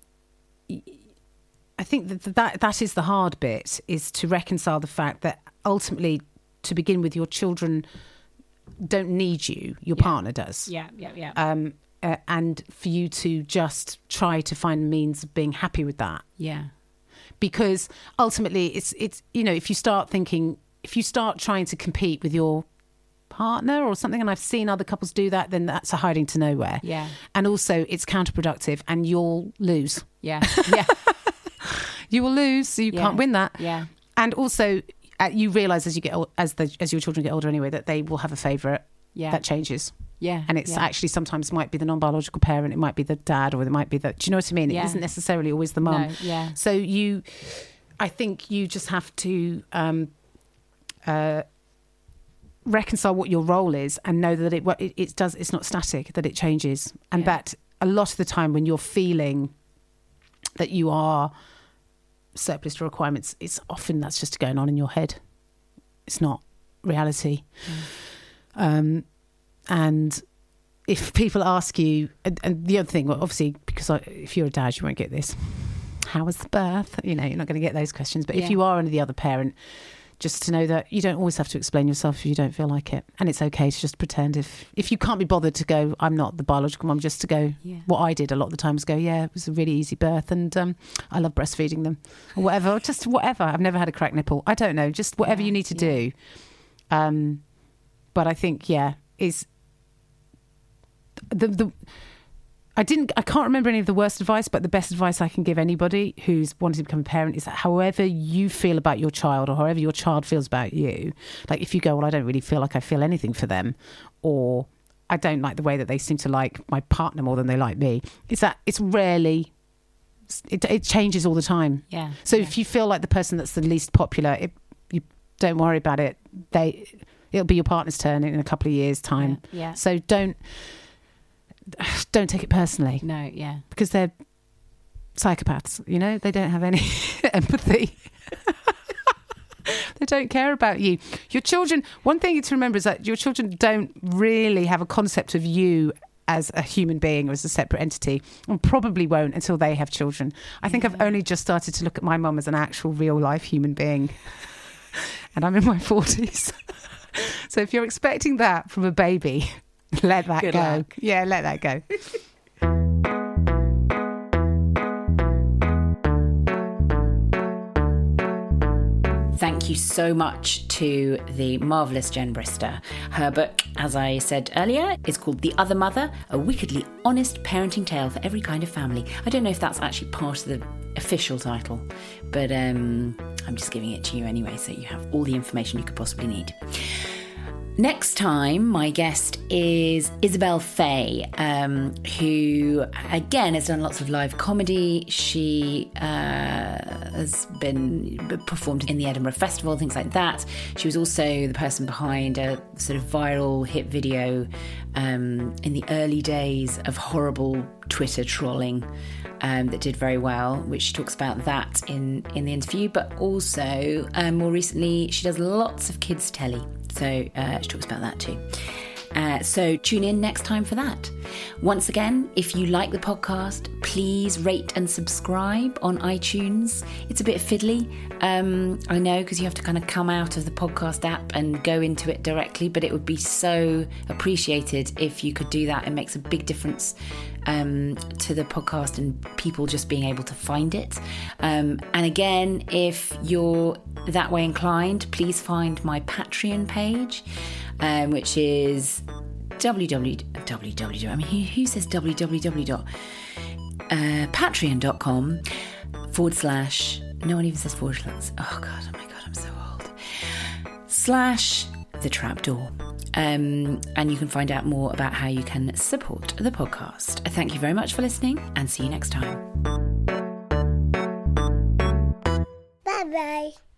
S3: I think that, that that is the hard bit, is to reconcile the fact that ultimately, to begin with, your children don't need you, your
S2: yeah.
S3: partner does.
S2: Yeah, yeah, yeah.
S3: Um, uh, and for you to just try to find means of being happy with that.
S2: Yeah.
S3: Because ultimately, it's, it's you know, if you start thinking, if you start trying to compete with your partner or something, and I've seen other couples do that, then that's a hiding to nowhere.
S2: Yeah.
S3: And also, it's counterproductive and you'll lose.
S2: Yeah, yeah.
S3: You will lose, so you
S2: yeah.
S3: can't win that.
S2: Yeah.
S3: And also, uh, you realise as you get old, as the as your children get older anyway, that they will have a favourite.
S2: Yeah.
S3: That changes.
S2: Yeah.
S3: And it's
S2: yeah.
S3: actually sometimes might be the non-biological parent, it might be the dad, or it might be the. Do you know what I mean?
S2: Yeah.
S3: It isn't necessarily always the mum.
S2: No, yeah.
S3: So you, I think you just have to um, uh, reconcile what your role is, and know that it it, it does. It's not static. That it changes, and
S2: yeah.
S3: that a lot of the time when you're feeling that you are surplus to requirements, it's often that's just going on in your head. It's not reality. Mm. Um, and if people ask you, and, and the other thing, well, obviously, because I, if you're a dad, you won't get this. How was the birth? You know, you're not going to get those questions. But
S2: yeah.
S3: if you are the other parent, just to know that you don't always have to explain yourself if you don't feel like it. And it's okay to just pretend if, if you can't be bothered to go, I'm not the biological mum, just to go,
S2: yeah.
S3: what I did a lot of the times, go, yeah, it was a really easy birth and um, I love breastfeeding them or whatever, just whatever. I've never had a cracked nipple. I don't know, just whatever
S2: yeah,
S3: you need to
S2: yeah.
S3: do. Um, but I think, yeah, is the, the, I didn't, I can't remember any of the worst advice, but the best advice I can give anybody who's wanting to become a parent is that however you feel about your child or however your child feels about you, like if you go, well, I don't really feel like I feel anything for them, or I don't like the way that they seem to like my partner more than they like me, is that it's rarely, it, it changes all the time.
S2: Yeah.
S3: So
S2: yeah.
S3: if you feel like the person that's the least popular, it, you don't worry about it. They, it'll be your partner's turn in a couple of years' time.
S2: Yeah. yeah.
S3: So don't, don't take it personally.
S2: No, yeah.
S3: Because they're psychopaths, you know? They don't have any empathy. They don't care about you. Your children, one thing to remember is that your children don't really have a concept of you as a human being or as a separate entity, and probably won't until they have children. I think yeah. I've only just started to look at my mum as an actual real life human being. And I'm in my forties. So if you're expecting that from a baby, let that
S2: Good
S3: go.
S2: luck.
S3: Yeah, let that go.
S2: Thank you so much to the marvellous Jen Brister. Her book, as I said earlier, is called The Other Mother, a wickedly honest parenting tale for every kind of family. I don't know if that's actually part of the official title, but um, I'm just giving it to you anyway, so you have all the information you could possibly need. Next time, my guest is Isabel Faye, um, who, again, has done lots of live comedy. She uh, has been performed in the Edinburgh Festival, things like that. She was also the person behind a sort of viral hit video um, in the early days of horrible Twitter trolling um, that did very well, which she talks about that in, in the interview. But also, um, more recently, she does lots of kids' telly. So uh, she talks about that too. Uh, so tune in next time for that. Once again, if you like the podcast, please rate and subscribe on iTunes. It's a bit fiddly, um, I know, because you have to kind of come out of the podcast app and go into it directly, but it would be so appreciated if you could do that. It makes a big difference um, to the podcast and people just being able to find it. Um, and again, if you're that way inclined, please find my Patreon page, um, which is www. I mean, who, who says www dot patreon.com forward slash. No one even says forward slash. Oh God! Oh my God! I'm so old. Slash the trapdoor. Um, and you can find out more about how you can support the podcast. Thank you very much for listening, and see you next time.
S1: Bye bye.